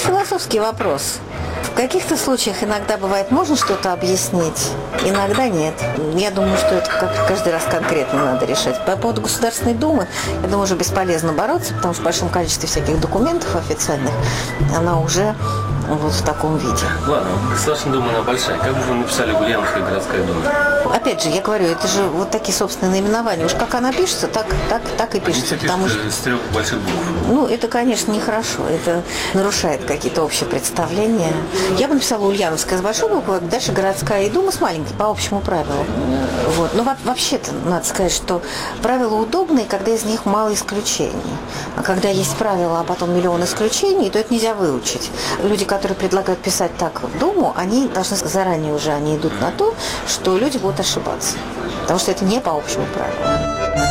философский вопрос. В каких-то случаях иногда бывает можно что-то объяснить, иногда нет. Я думаю, что это каждый раз конкретно надо решать. По поводу Государственной Думы, я думаю, уже бесполезно бороться, потому что в большом количестве всяких документов официальных она уже вот в таком виде. Ладно, Государственная Дума, она большая. Как бы вы написали Ульяновская городская дума? Опять же, я говорю, это же вот такие собственные наименования. Уж как она пишется, так и пишется. Потому что с 3 больших букв. Ну, это, конечно, нехорошо. Это нарушает какие-то общие представления. Я бы написала Ульяновская с большой буквы, дальше городская и дума с маленькой, по общему правилу. Вот. Но вообще-то, надо сказать, что правила удобные, когда из них мало исключений. А когда есть правила, а потом миллион исключений, то это нельзя выучить. Люди, которые предлагают писать так в Думу, они должны заранее уже, они идут на то, что люди будут ошибаться. Потому что это не по общему правилу.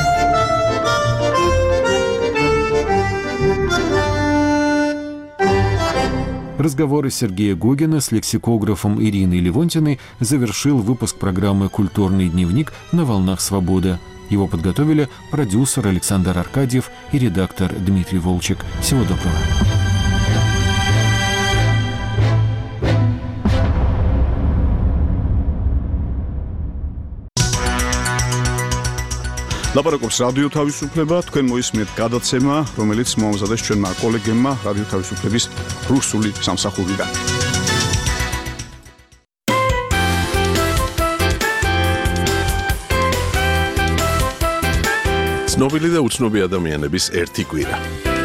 Разговоры Сергея Гогина с лексикографом Ириной Левонтиной завершил выпуск программы «Культурный дневник» на «Волнах Свобода». Его подготовили продюсер Александр Аркадьев и редактор Дмитрий Волчек. Всего доброго. ლაპარაკობს რადიო თავისუფლება, თქვენ მოისმენთ გადაცემა, რომელიც მოამზადეს ჩვენმა კოლეგებმა რადიო თავისუფლების რუსული სამსახურიდან. ცნობილი და უცნობი ადამიანების ერთი კვირა.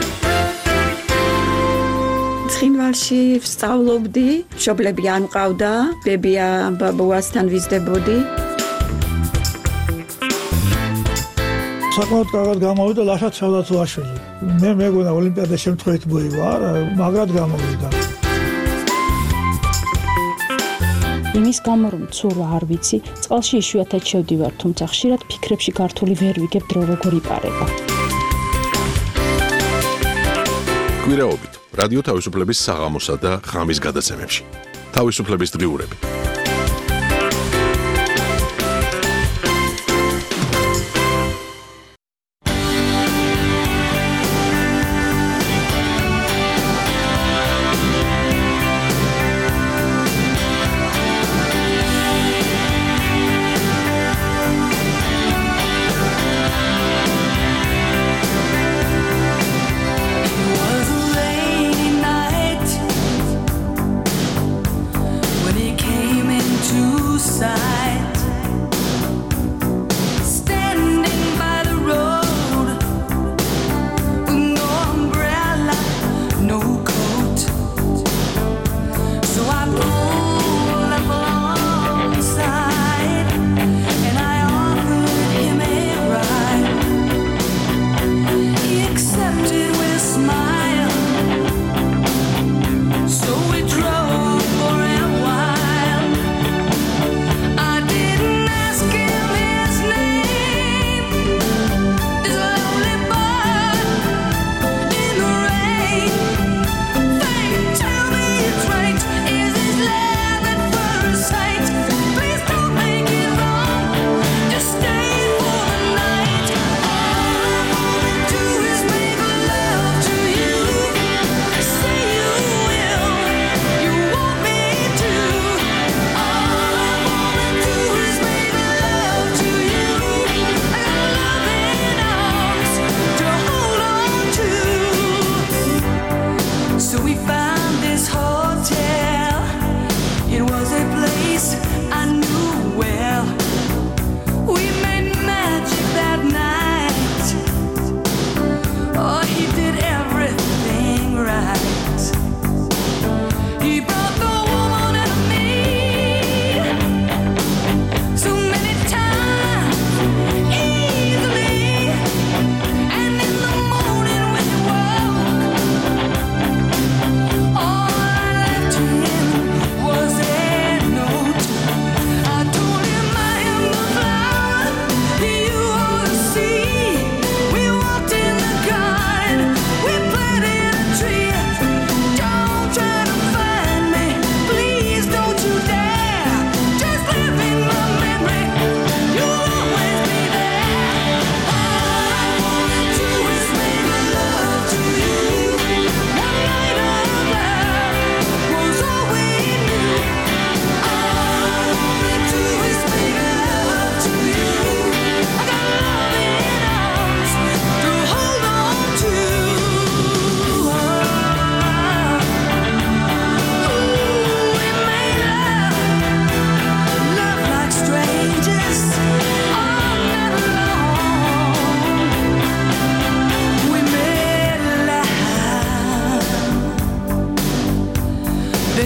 ცხინვალში ვსწავლობდი, მშობლები არ მყავდა, ბებია ბაბუასთან ვიზრდებოდი. საკმაოდ კარგად გამოვიდა ლაშა ცელდაცვაშვილი. მე მეგონა ოლიმპიადა შემთხვევით მოიგო, არა, მაგრად გამოვიდა. იმის გამო რომ ცურვა არ ვიცი, წყალში იშვიათად შევდივარ, თუმცა ხშირად ფიქრებში ქართული ვერ ვიგებ დრო როგორ იპარება. კვირაობით რადიო თავისუფლების საღამოსა და ღამის გადაცემებში. თავისუფლების დღიურები. Came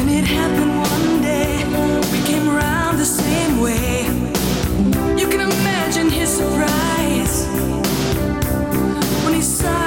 Then it happened one day, we came around the same way. You can imagine his surprise when he saw